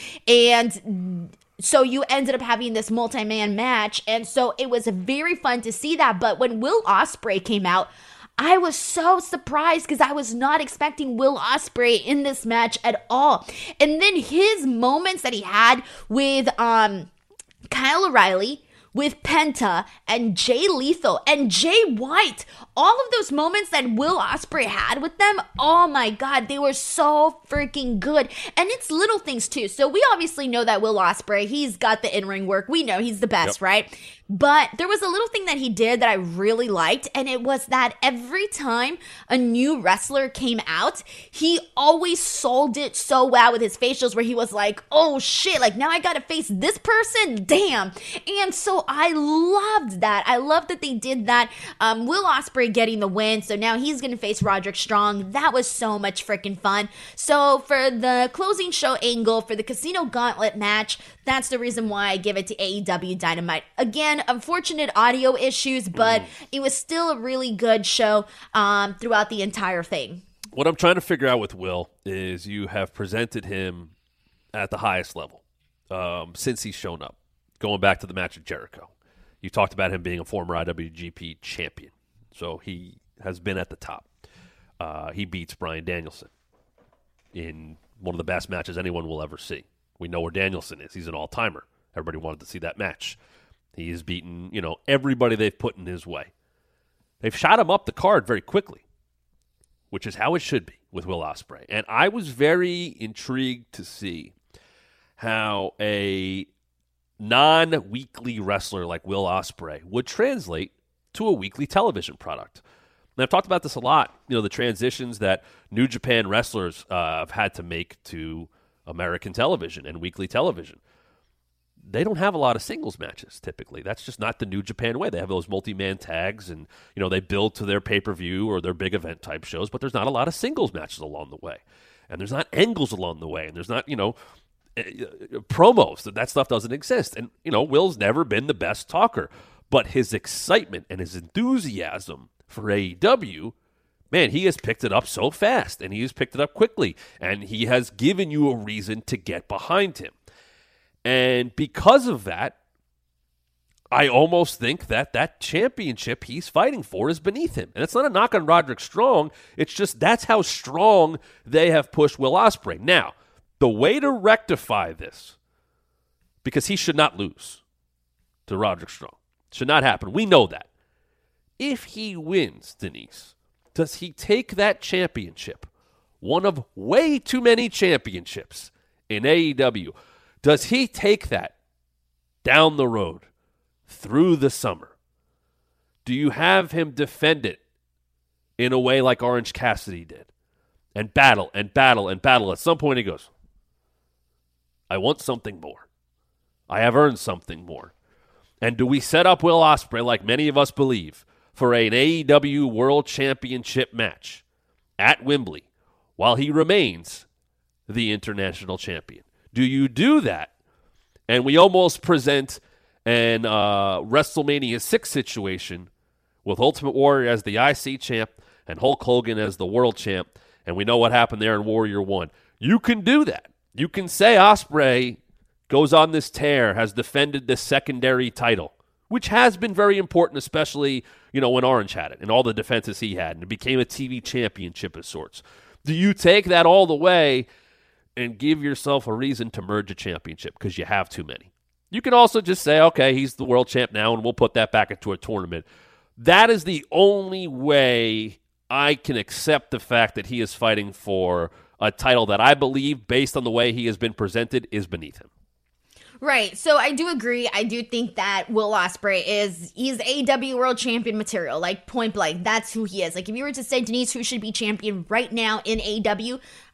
and so you ended up having this multi-man match. And so it was very fun to see that. But when Will Ospreay came out, I was so surprised because I was not expecting Will Ospreay in this match at all. And then his moments that he had with um, Kyle O'Reilly, with Penta, and Jay Lethal, and Jay White. All of those moments that Will Ospreay had with them, oh my god, they were so freaking good. And it's little things too. So we obviously know that Will Ospreay, he's got the in-ring work. We know he's the best, yep. right? But there was a little thing that he did that I really liked, and it was that every time a new wrestler came out, he always sold it so well with his facials where he was like, oh shit, like now I gotta face this person, damn. And so I loved that. I loved that they did that. Um, Will Ospreay getting the win, so now he's gonna face Roderick Strong. That was so much freaking fun. So for the closing show angle for the Casino Gauntlet match, that's the reason why I give it to A E W Dynamite. Again, unfortunate audio issues, but mm. it was still a really good show um, throughout the entire thing. What I'm trying to figure out with Will is you have presented him at the highest level um, since he's shown up, going back to the match with Jericho. You talked about him being a former I W G P champion. So he has been at the top. Uh, he beats Bryan Danielson in one of the best matches anyone will ever see. We know where Danielson is. He's an all-timer. Everybody wanted to see that match. He has beaten, you know, everybody they've put in his way. They've shot him up the card very quickly, which is how it should be with Will Ospreay. And I was very intrigued to see how a non-weekly wrestler like Will Ospreay would translate to a weekly television product. And I've talked about this a lot, you know, the transitions that New Japan wrestlers uh, have had to make to American television and weekly television. They don't have a lot of singles matches, typically. That's just not the New Japan way. They have those multi-man tags, and, you know, they build to their pay-per-view or their big event type shows, but there's not a lot of singles matches along the way. And there's not angles along the way, and there's not, you know, promos. That, that stuff doesn't exist. And, you know, Will's never been the best talker, but his excitement and his enthusiasm for A E W, man, he has picked it up so fast, and he has picked it up quickly, and he has given you a reason to get behind him. And because of that, I almost think that that championship he's fighting for is beneath him. And it's not a knock on Roderick Strong. It's just that's how strong they have pushed Will Ospreay. Now, the way to rectify this, because he should not lose to Roderick Strong. Should not happen. We know that. If he wins, Denise, does he take that championship, one of way too many championships in A E W, does he take that down the road through the summer? Do you have him defend it in a way like Orange Cassidy did? And battle and battle and battle. At some point he goes, I want something more. I have earned something more. And do we set up Will Ospreay, like many of us believe, for an A E W World Championship match at Wembley while he remains the international champion? Do you do that? And we almost present an uh, WrestleMania six situation with Ultimate Warrior as the I C champ and Hulk Hogan as the world champ, and we know what happened there in Warrior one. You can do that. You can say Ospreay goes on this tear, has defended the secondary title, which has been very important, especially, you know, when Orange had it and all the defenses he had, and it became a T V championship of sorts. Do you take that all the way and give yourself a reason to merge a championship because you have too many? You can also just say, okay, he's the world champ now, and we'll put that back into a tournament. That is the only way I can accept the fact that he is fighting for a title that I believe, based on the way he has been presented, is beneath him. Right. So I do agree. I do think that Will Ospreay is, he's A E W World Champion material, like point blank. That's who he is. Like if you were to say, Denise, who should be champion right now in A E W,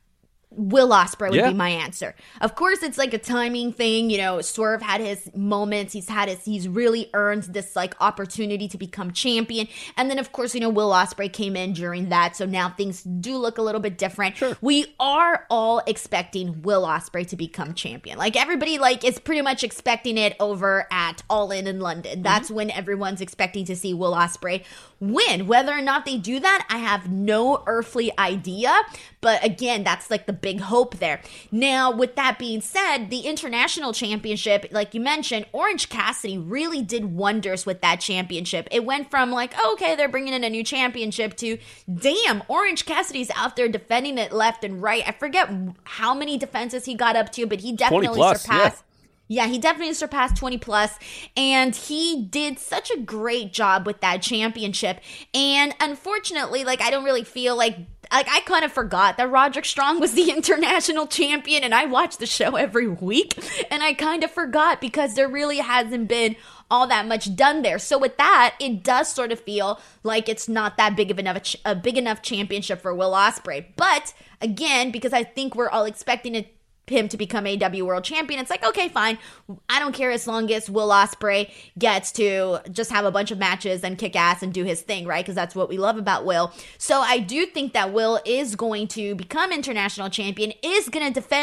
Will Ospreay would Yeah. be my answer. Of course, it's like a timing thing. You know, Swerve had his moments. He's had his, he's really earned this like opportunity to become champion. And then, of course, you know, Will Ospreay came in during that. So now things do look a little bit different. Sure. We are all expecting Will Ospreay to become champion. Like everybody like is pretty much expecting it over at All In in London. That's when everyone's expecting to see Will Ospreay win. Whether or not they do that, I have no earthly idea. But again, that's like the big hope there. Now, with that being said, the international championship, like you mentioned, Orange Cassidy really did wonders with that championship. It went from like, oh, okay, they're bringing in a new championship to, damn, Orange Cassidy's out there defending it left and right. I forget how many defenses he got up to, but he definitely plus, surpassed. Yeah. Yeah, he definitely surpassed twenty plus, and he did such a great job with that championship. And unfortunately, like, I don't really feel like, like, I kind of forgot that Roderick Strong was the international champion, and I watch the show every week, and I kind of forgot because there really hasn't been all that much done there. So with that, it does sort of feel like it's not that big of enough, a, ch- a big enough championship for Will Ospreay. But again, because I think we're all expecting it him to become A E W World Champion, it's like, okay, fine. I don't care as long as Will Ospreay gets to just have a bunch of matches and kick ass and do his thing, right? Because that's what we love about Will. So I do think that Will is going to become international champion, is going to defend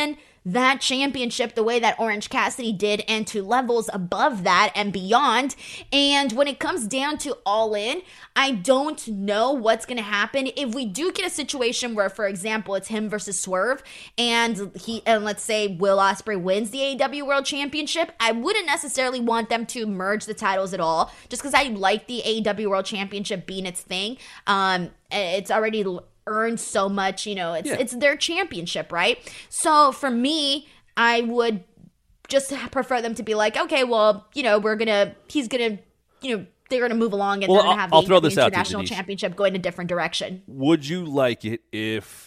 that championship the way that Orange Cassidy did and to levels above that and beyond. And when it comes down to All In, I don't know what's going to happen. If we do get a situation where, for example, it's him versus Swerve and he and let's say Will Ospreay wins the A E W World Championship, I wouldn't necessarily want them to merge the titles at all just because I like the A E W World Championship being its thing. Um, it's already earned so much, you know, it's yeah. it's their championship, right? So for me, I would just prefer them to be like, okay, well, you know, we're gonna, he's gonna, you know, they're gonna move along and well, they're gonna have I'll the, throw the this out international to you, championship go in a different direction. Would you like it if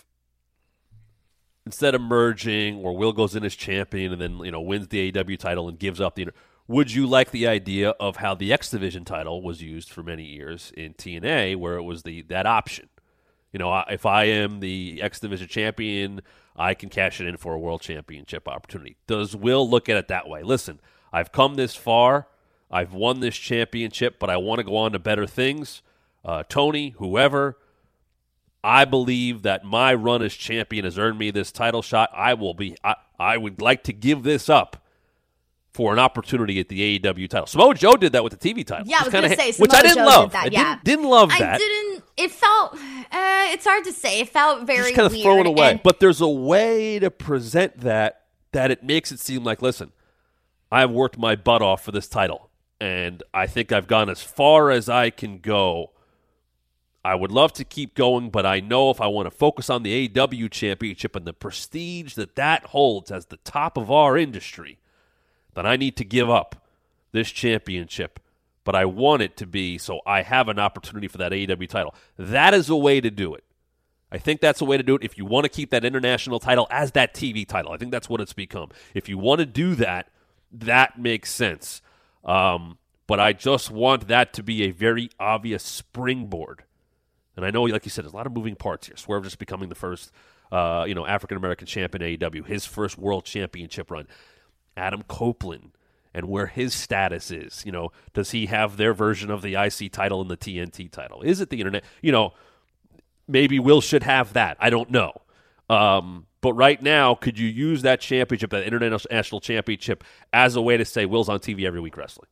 instead of merging, or Will goes in as champion and then, you know, wins the A E W title and gives up the, would you like the idea of how the X Division title was used for many years in T N A, where it was the that option? You know, if I am the X Division champion, I can cash it in for a world championship opportunity. Does Will look at it that way? Listen, I've come this far. I've won this championship, but I want to go on to better things. Uh, Tony, whoever, I believe that my run as champion has earned me this title shot. I will be. I, I would like to give this up for an opportunity at the A E W title. Samoa Joe did that with the T V title. Yeah, I was going to say, which Samoa I didn't Joe love. did that, I yeah. didn't, didn't love that. I didn't, it felt, uh, it's hard to say. It felt very just kind of weird. thrown away. And, but there's a way to present that that it makes it seem like, listen, I've worked my butt off for this title, and I think I've gone as far as I can go. I would love to keep going, but I know if I want to focus on the A E W championship and the prestige that that holds as the top of our industry, then I need to give up this championship. But I want it to be so I have an opportunity for that A E W title. That is a way to do it. I think that's a way to do it if you want to keep that international title as that T V title. I think that's what it's become. If you want to do that, that makes sense. Um, but I just want that to be a very obvious springboard. And I know, like you said, there's a lot of moving parts here. Swerve just becoming the first uh, you know, African-American champ in A E W, his first world championship run. Adam Copeland and where his status is. You know, does he have their version of the I C title and the T N T title? Is it the internet? You know, maybe Will should have that. I don't know. Um, but right now, could you use that championship, that international championship, as a way to say Will's on T V every week wrestling?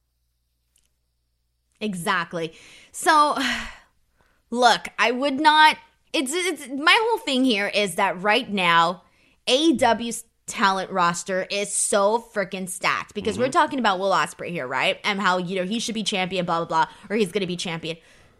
Exactly. So, look, I would not. It's, it's my whole thing here is that right now, A E W's talent roster is so freaking stacked because mm-hmm. we're talking about Will Ospreay here, right? And how, you know, he should be champion, blah, blah, blah, or he's going to be champion.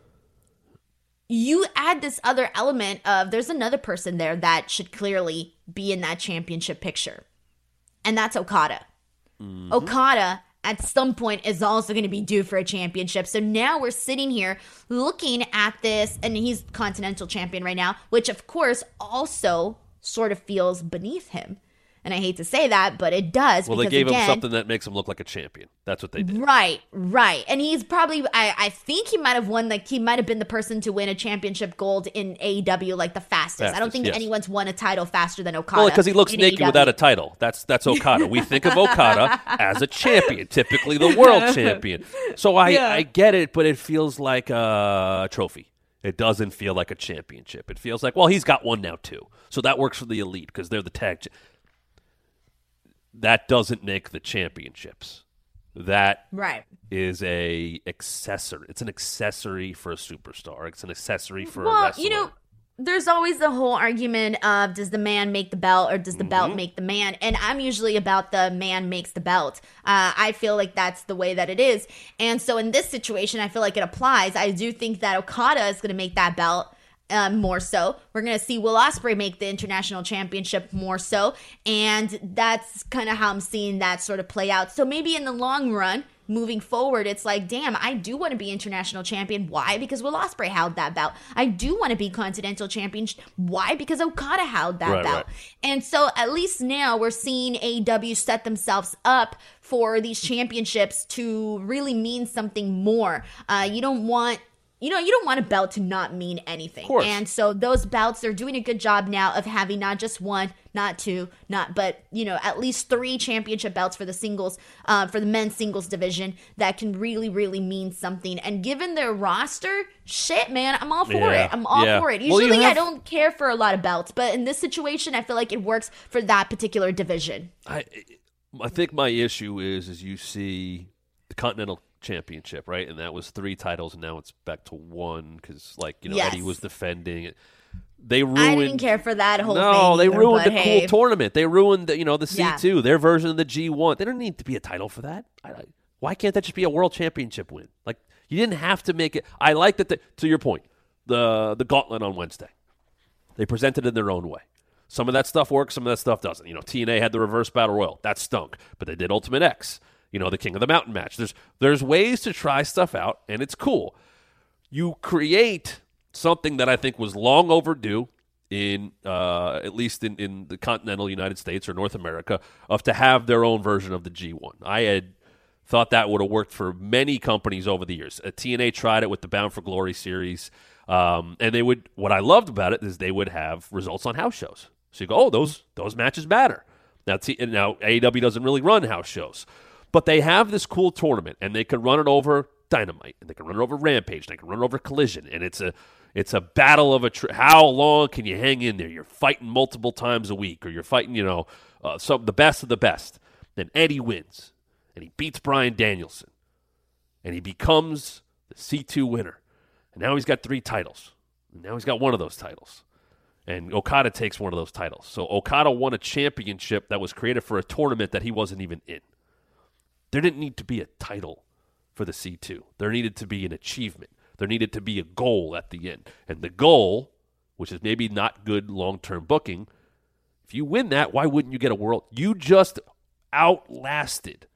You add this other element of there's another person there that should clearly be in that championship picture, and that's Okada. Mm-hmm. Okada at some point is also going to be due for a championship. So now we're sitting here looking at this, and he's Continental Champion right now, which of course also sort of feels beneath him. And I hate to say that, but it does. Well, because, they gave again, him something that makes him look like a champion. That's what they did. Right, right. And he's probably, I, I think he might have won, like, he might have been the person to win a championship gold in A E W, like, the fastest. fastest I don't think yes. anyone's won a title faster than Okada. Well, because he looks naked A E W. Without a title. That's that's Okada. We think of Okada as a champion, typically the world champion. So I, yeah. I get it, but it feels like a trophy. It doesn't feel like a championship. It feels like, well, he's got one now, too. So that works for the elite because they're the tag cha- That doesn't make the championships. That right. is a accessory. It's an accessory for a superstar. It's an accessory for well, a wrestler. You know, there's always the whole argument of does the man make the belt or does the mm-hmm. belt make the man? And I'm usually about the man makes the belt. Uh, I feel like that's the way that it is. And so in this situation, I feel like it applies. I do think that Okada is going to make that belt. Um, more so. We're going to see Will Ospreay make the international championship more so. And that's kind of how I'm seeing that sort of play out. So maybe in the long run, moving forward, it's like, damn, I do want to be international champion. Why? Because Will Ospreay held that belt. I do want to be continental champion. Why? Because Okada held that right, belt. Right. And so at least now we're seeing A E W set themselves up for these championships to really mean something more. Uh, you don't want you know, you don't want a belt to not mean anything. Of course. And so those belts, they're doing a good job now of having not just one, not two, not, but, you know, at least three championship belts for the singles, uh, for the men's singles division that can really, really mean something. And given their roster, shit, man, I'm all for Yeah. it. I'm all Yeah. for it. Well, you Usually have- I don't care for a lot of belts, but in this situation, I feel like it works for that particular division. I I think my issue is is you see the Continental Championship, right? And that was three titles, and now it's back to one because, like, you know, Yes. Eddie was defending it. They ruined. I didn't care for that whole no, thing. No, they either, ruined but the hey. cool tournament. They ruined, the, you know, the C two, Yeah. their version of the G one. They don't need to be a title for that. I, I, why can't that just be a world championship win? Like, you didn't have to make it. I like that. The, to your point, the the gauntlet on Wednesday, they presented it in their own way. Some of that stuff works, some of that stuff doesn't. You know, T N A had the reverse battle royal. That stunk. But they did Ultimate X. You know, the King of the Mountain match. There's there's ways to try stuff out, and it's cool. You create something that I think was long overdue in, uh, at least in, in the continental United States or North America, of to have their own version of the G one. I had thought that would have worked for many companies over the years. Uh, T N A tried it with the Bound for Glory series, um, and they would. What I loved about it is they would have results on house shows. So you go, oh, those those matches matter. Now, T- now A E W doesn't really run house shows, but they have this cool tournament, and they can run it over Dynamite, and they can run it over Rampage, and they can run it over Collision, and it's a it's a battle of a tr- how long can you hang in there? You're fighting multiple times a week, or you're fighting, you know, uh, some the best of the best. Then Eddie wins, and he beats Bryan Danielson, and he becomes the C two winner, and now he's got three titles, and now he's got one of those titles. And Okada takes one of those titles. So Okada won a championship that was created for a tournament that he wasn't even in. There didn't need to be a title for the C two. There needed to be an achievement. There needed to be a goal at the end. And the goal, which is maybe not good long-term booking, if you win that, why wouldn't you get a world? You just outlasted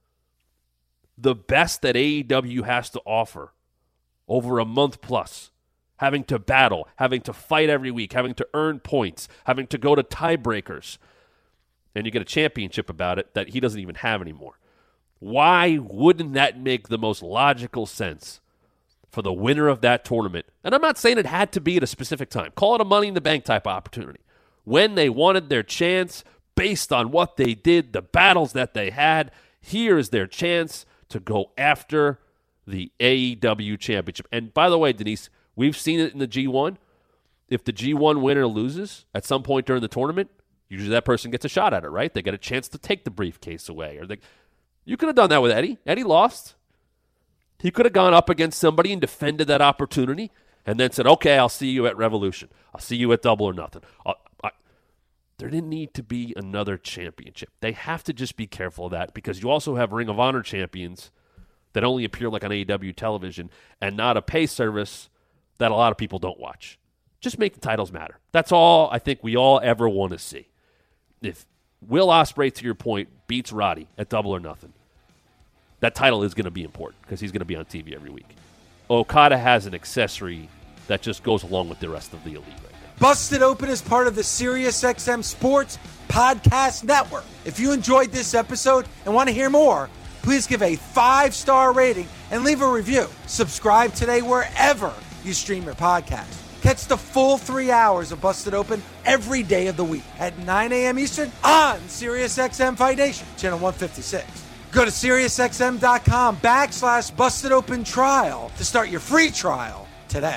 the best that A E W has to offer over a month plus. Having to battle, having to fight every week, having to earn points, having to go to tiebreakers. And you get a championship about it that he doesn't even have anymore. Why wouldn't that make the most logical sense for the winner of that tournament? And I'm not saying it had to be at a specific time. Call it a Money in the Bank type of opportunity. When they wanted their chance, based on what they did, the battles that they had, here is their chance to go after the A E W championship. And by the way, Denise, we've seen it in the G one. If the G one winner loses at some point during the tournament, usually that person gets a shot at it, right? They get a chance to take the briefcase away. Or they, you could have done that with Eddie. Eddie lost. He could have gone up against somebody and defended that opportunity and then said, okay, I'll see you at Revolution. I'll see you at Double or Nothing. I, I, there didn't need to be another championship. They have to just be careful of that because you also have Ring of Honor champions that only appear like on A E W television and not a pay service that a lot of people don't watch. Just make the titles matter. That's all I think we all ever want to see. If Will Ospreay, to your point, beats Roddy at Double or Nothing, that title is going to be important because he's going to be on T V every week. Okada has an accessory that just goes along with the rest of the elite right now. Busted Open is part of the SiriusXM Sports Podcast Network. If you enjoyed this episode and want to hear more, please give a five-star rating and leave a review. Subscribe today wherever you stream your podcast. Catch the full three hours of Busted Open every day of the week at nine a.m. Eastern on SiriusXM Fight Nation, channel one fifty-six. Go to SiriusXM.com backslash Busted Open Trial to start your free trial today.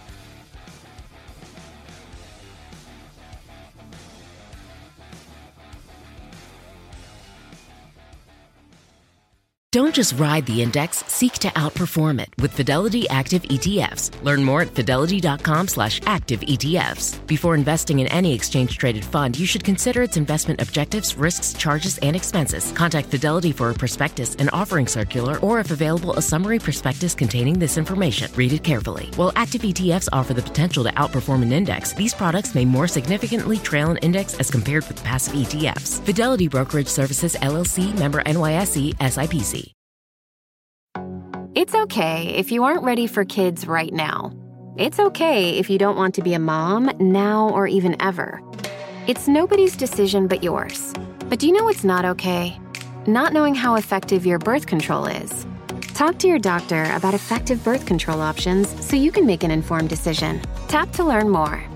Don't just ride the index, seek to outperform it with Fidelity Active E T Fs. Learn more at fidelity.com slash active E T Fs. Before investing in any exchange-traded fund, you should consider its investment objectives, risks, charges, and expenses. Contact Fidelity for a prospectus, an offering circular, or if available, a summary prospectus containing this information. Read it carefully. While active E T Fs offer the potential to outperform an index, these products may more significantly trail an index as compared with passive E T Fs. Fidelity Brokerage Services, L L C, member N Y S E, S I P C. It's okay if you aren't ready for kids right now. It's okay if you don't want to be a mom now or even ever. It's nobody's decision but yours. But do you know what's not okay? Not knowing how effective your birth control is. Talk to your doctor about effective birth control options so you can make an informed decision. Tap to learn more.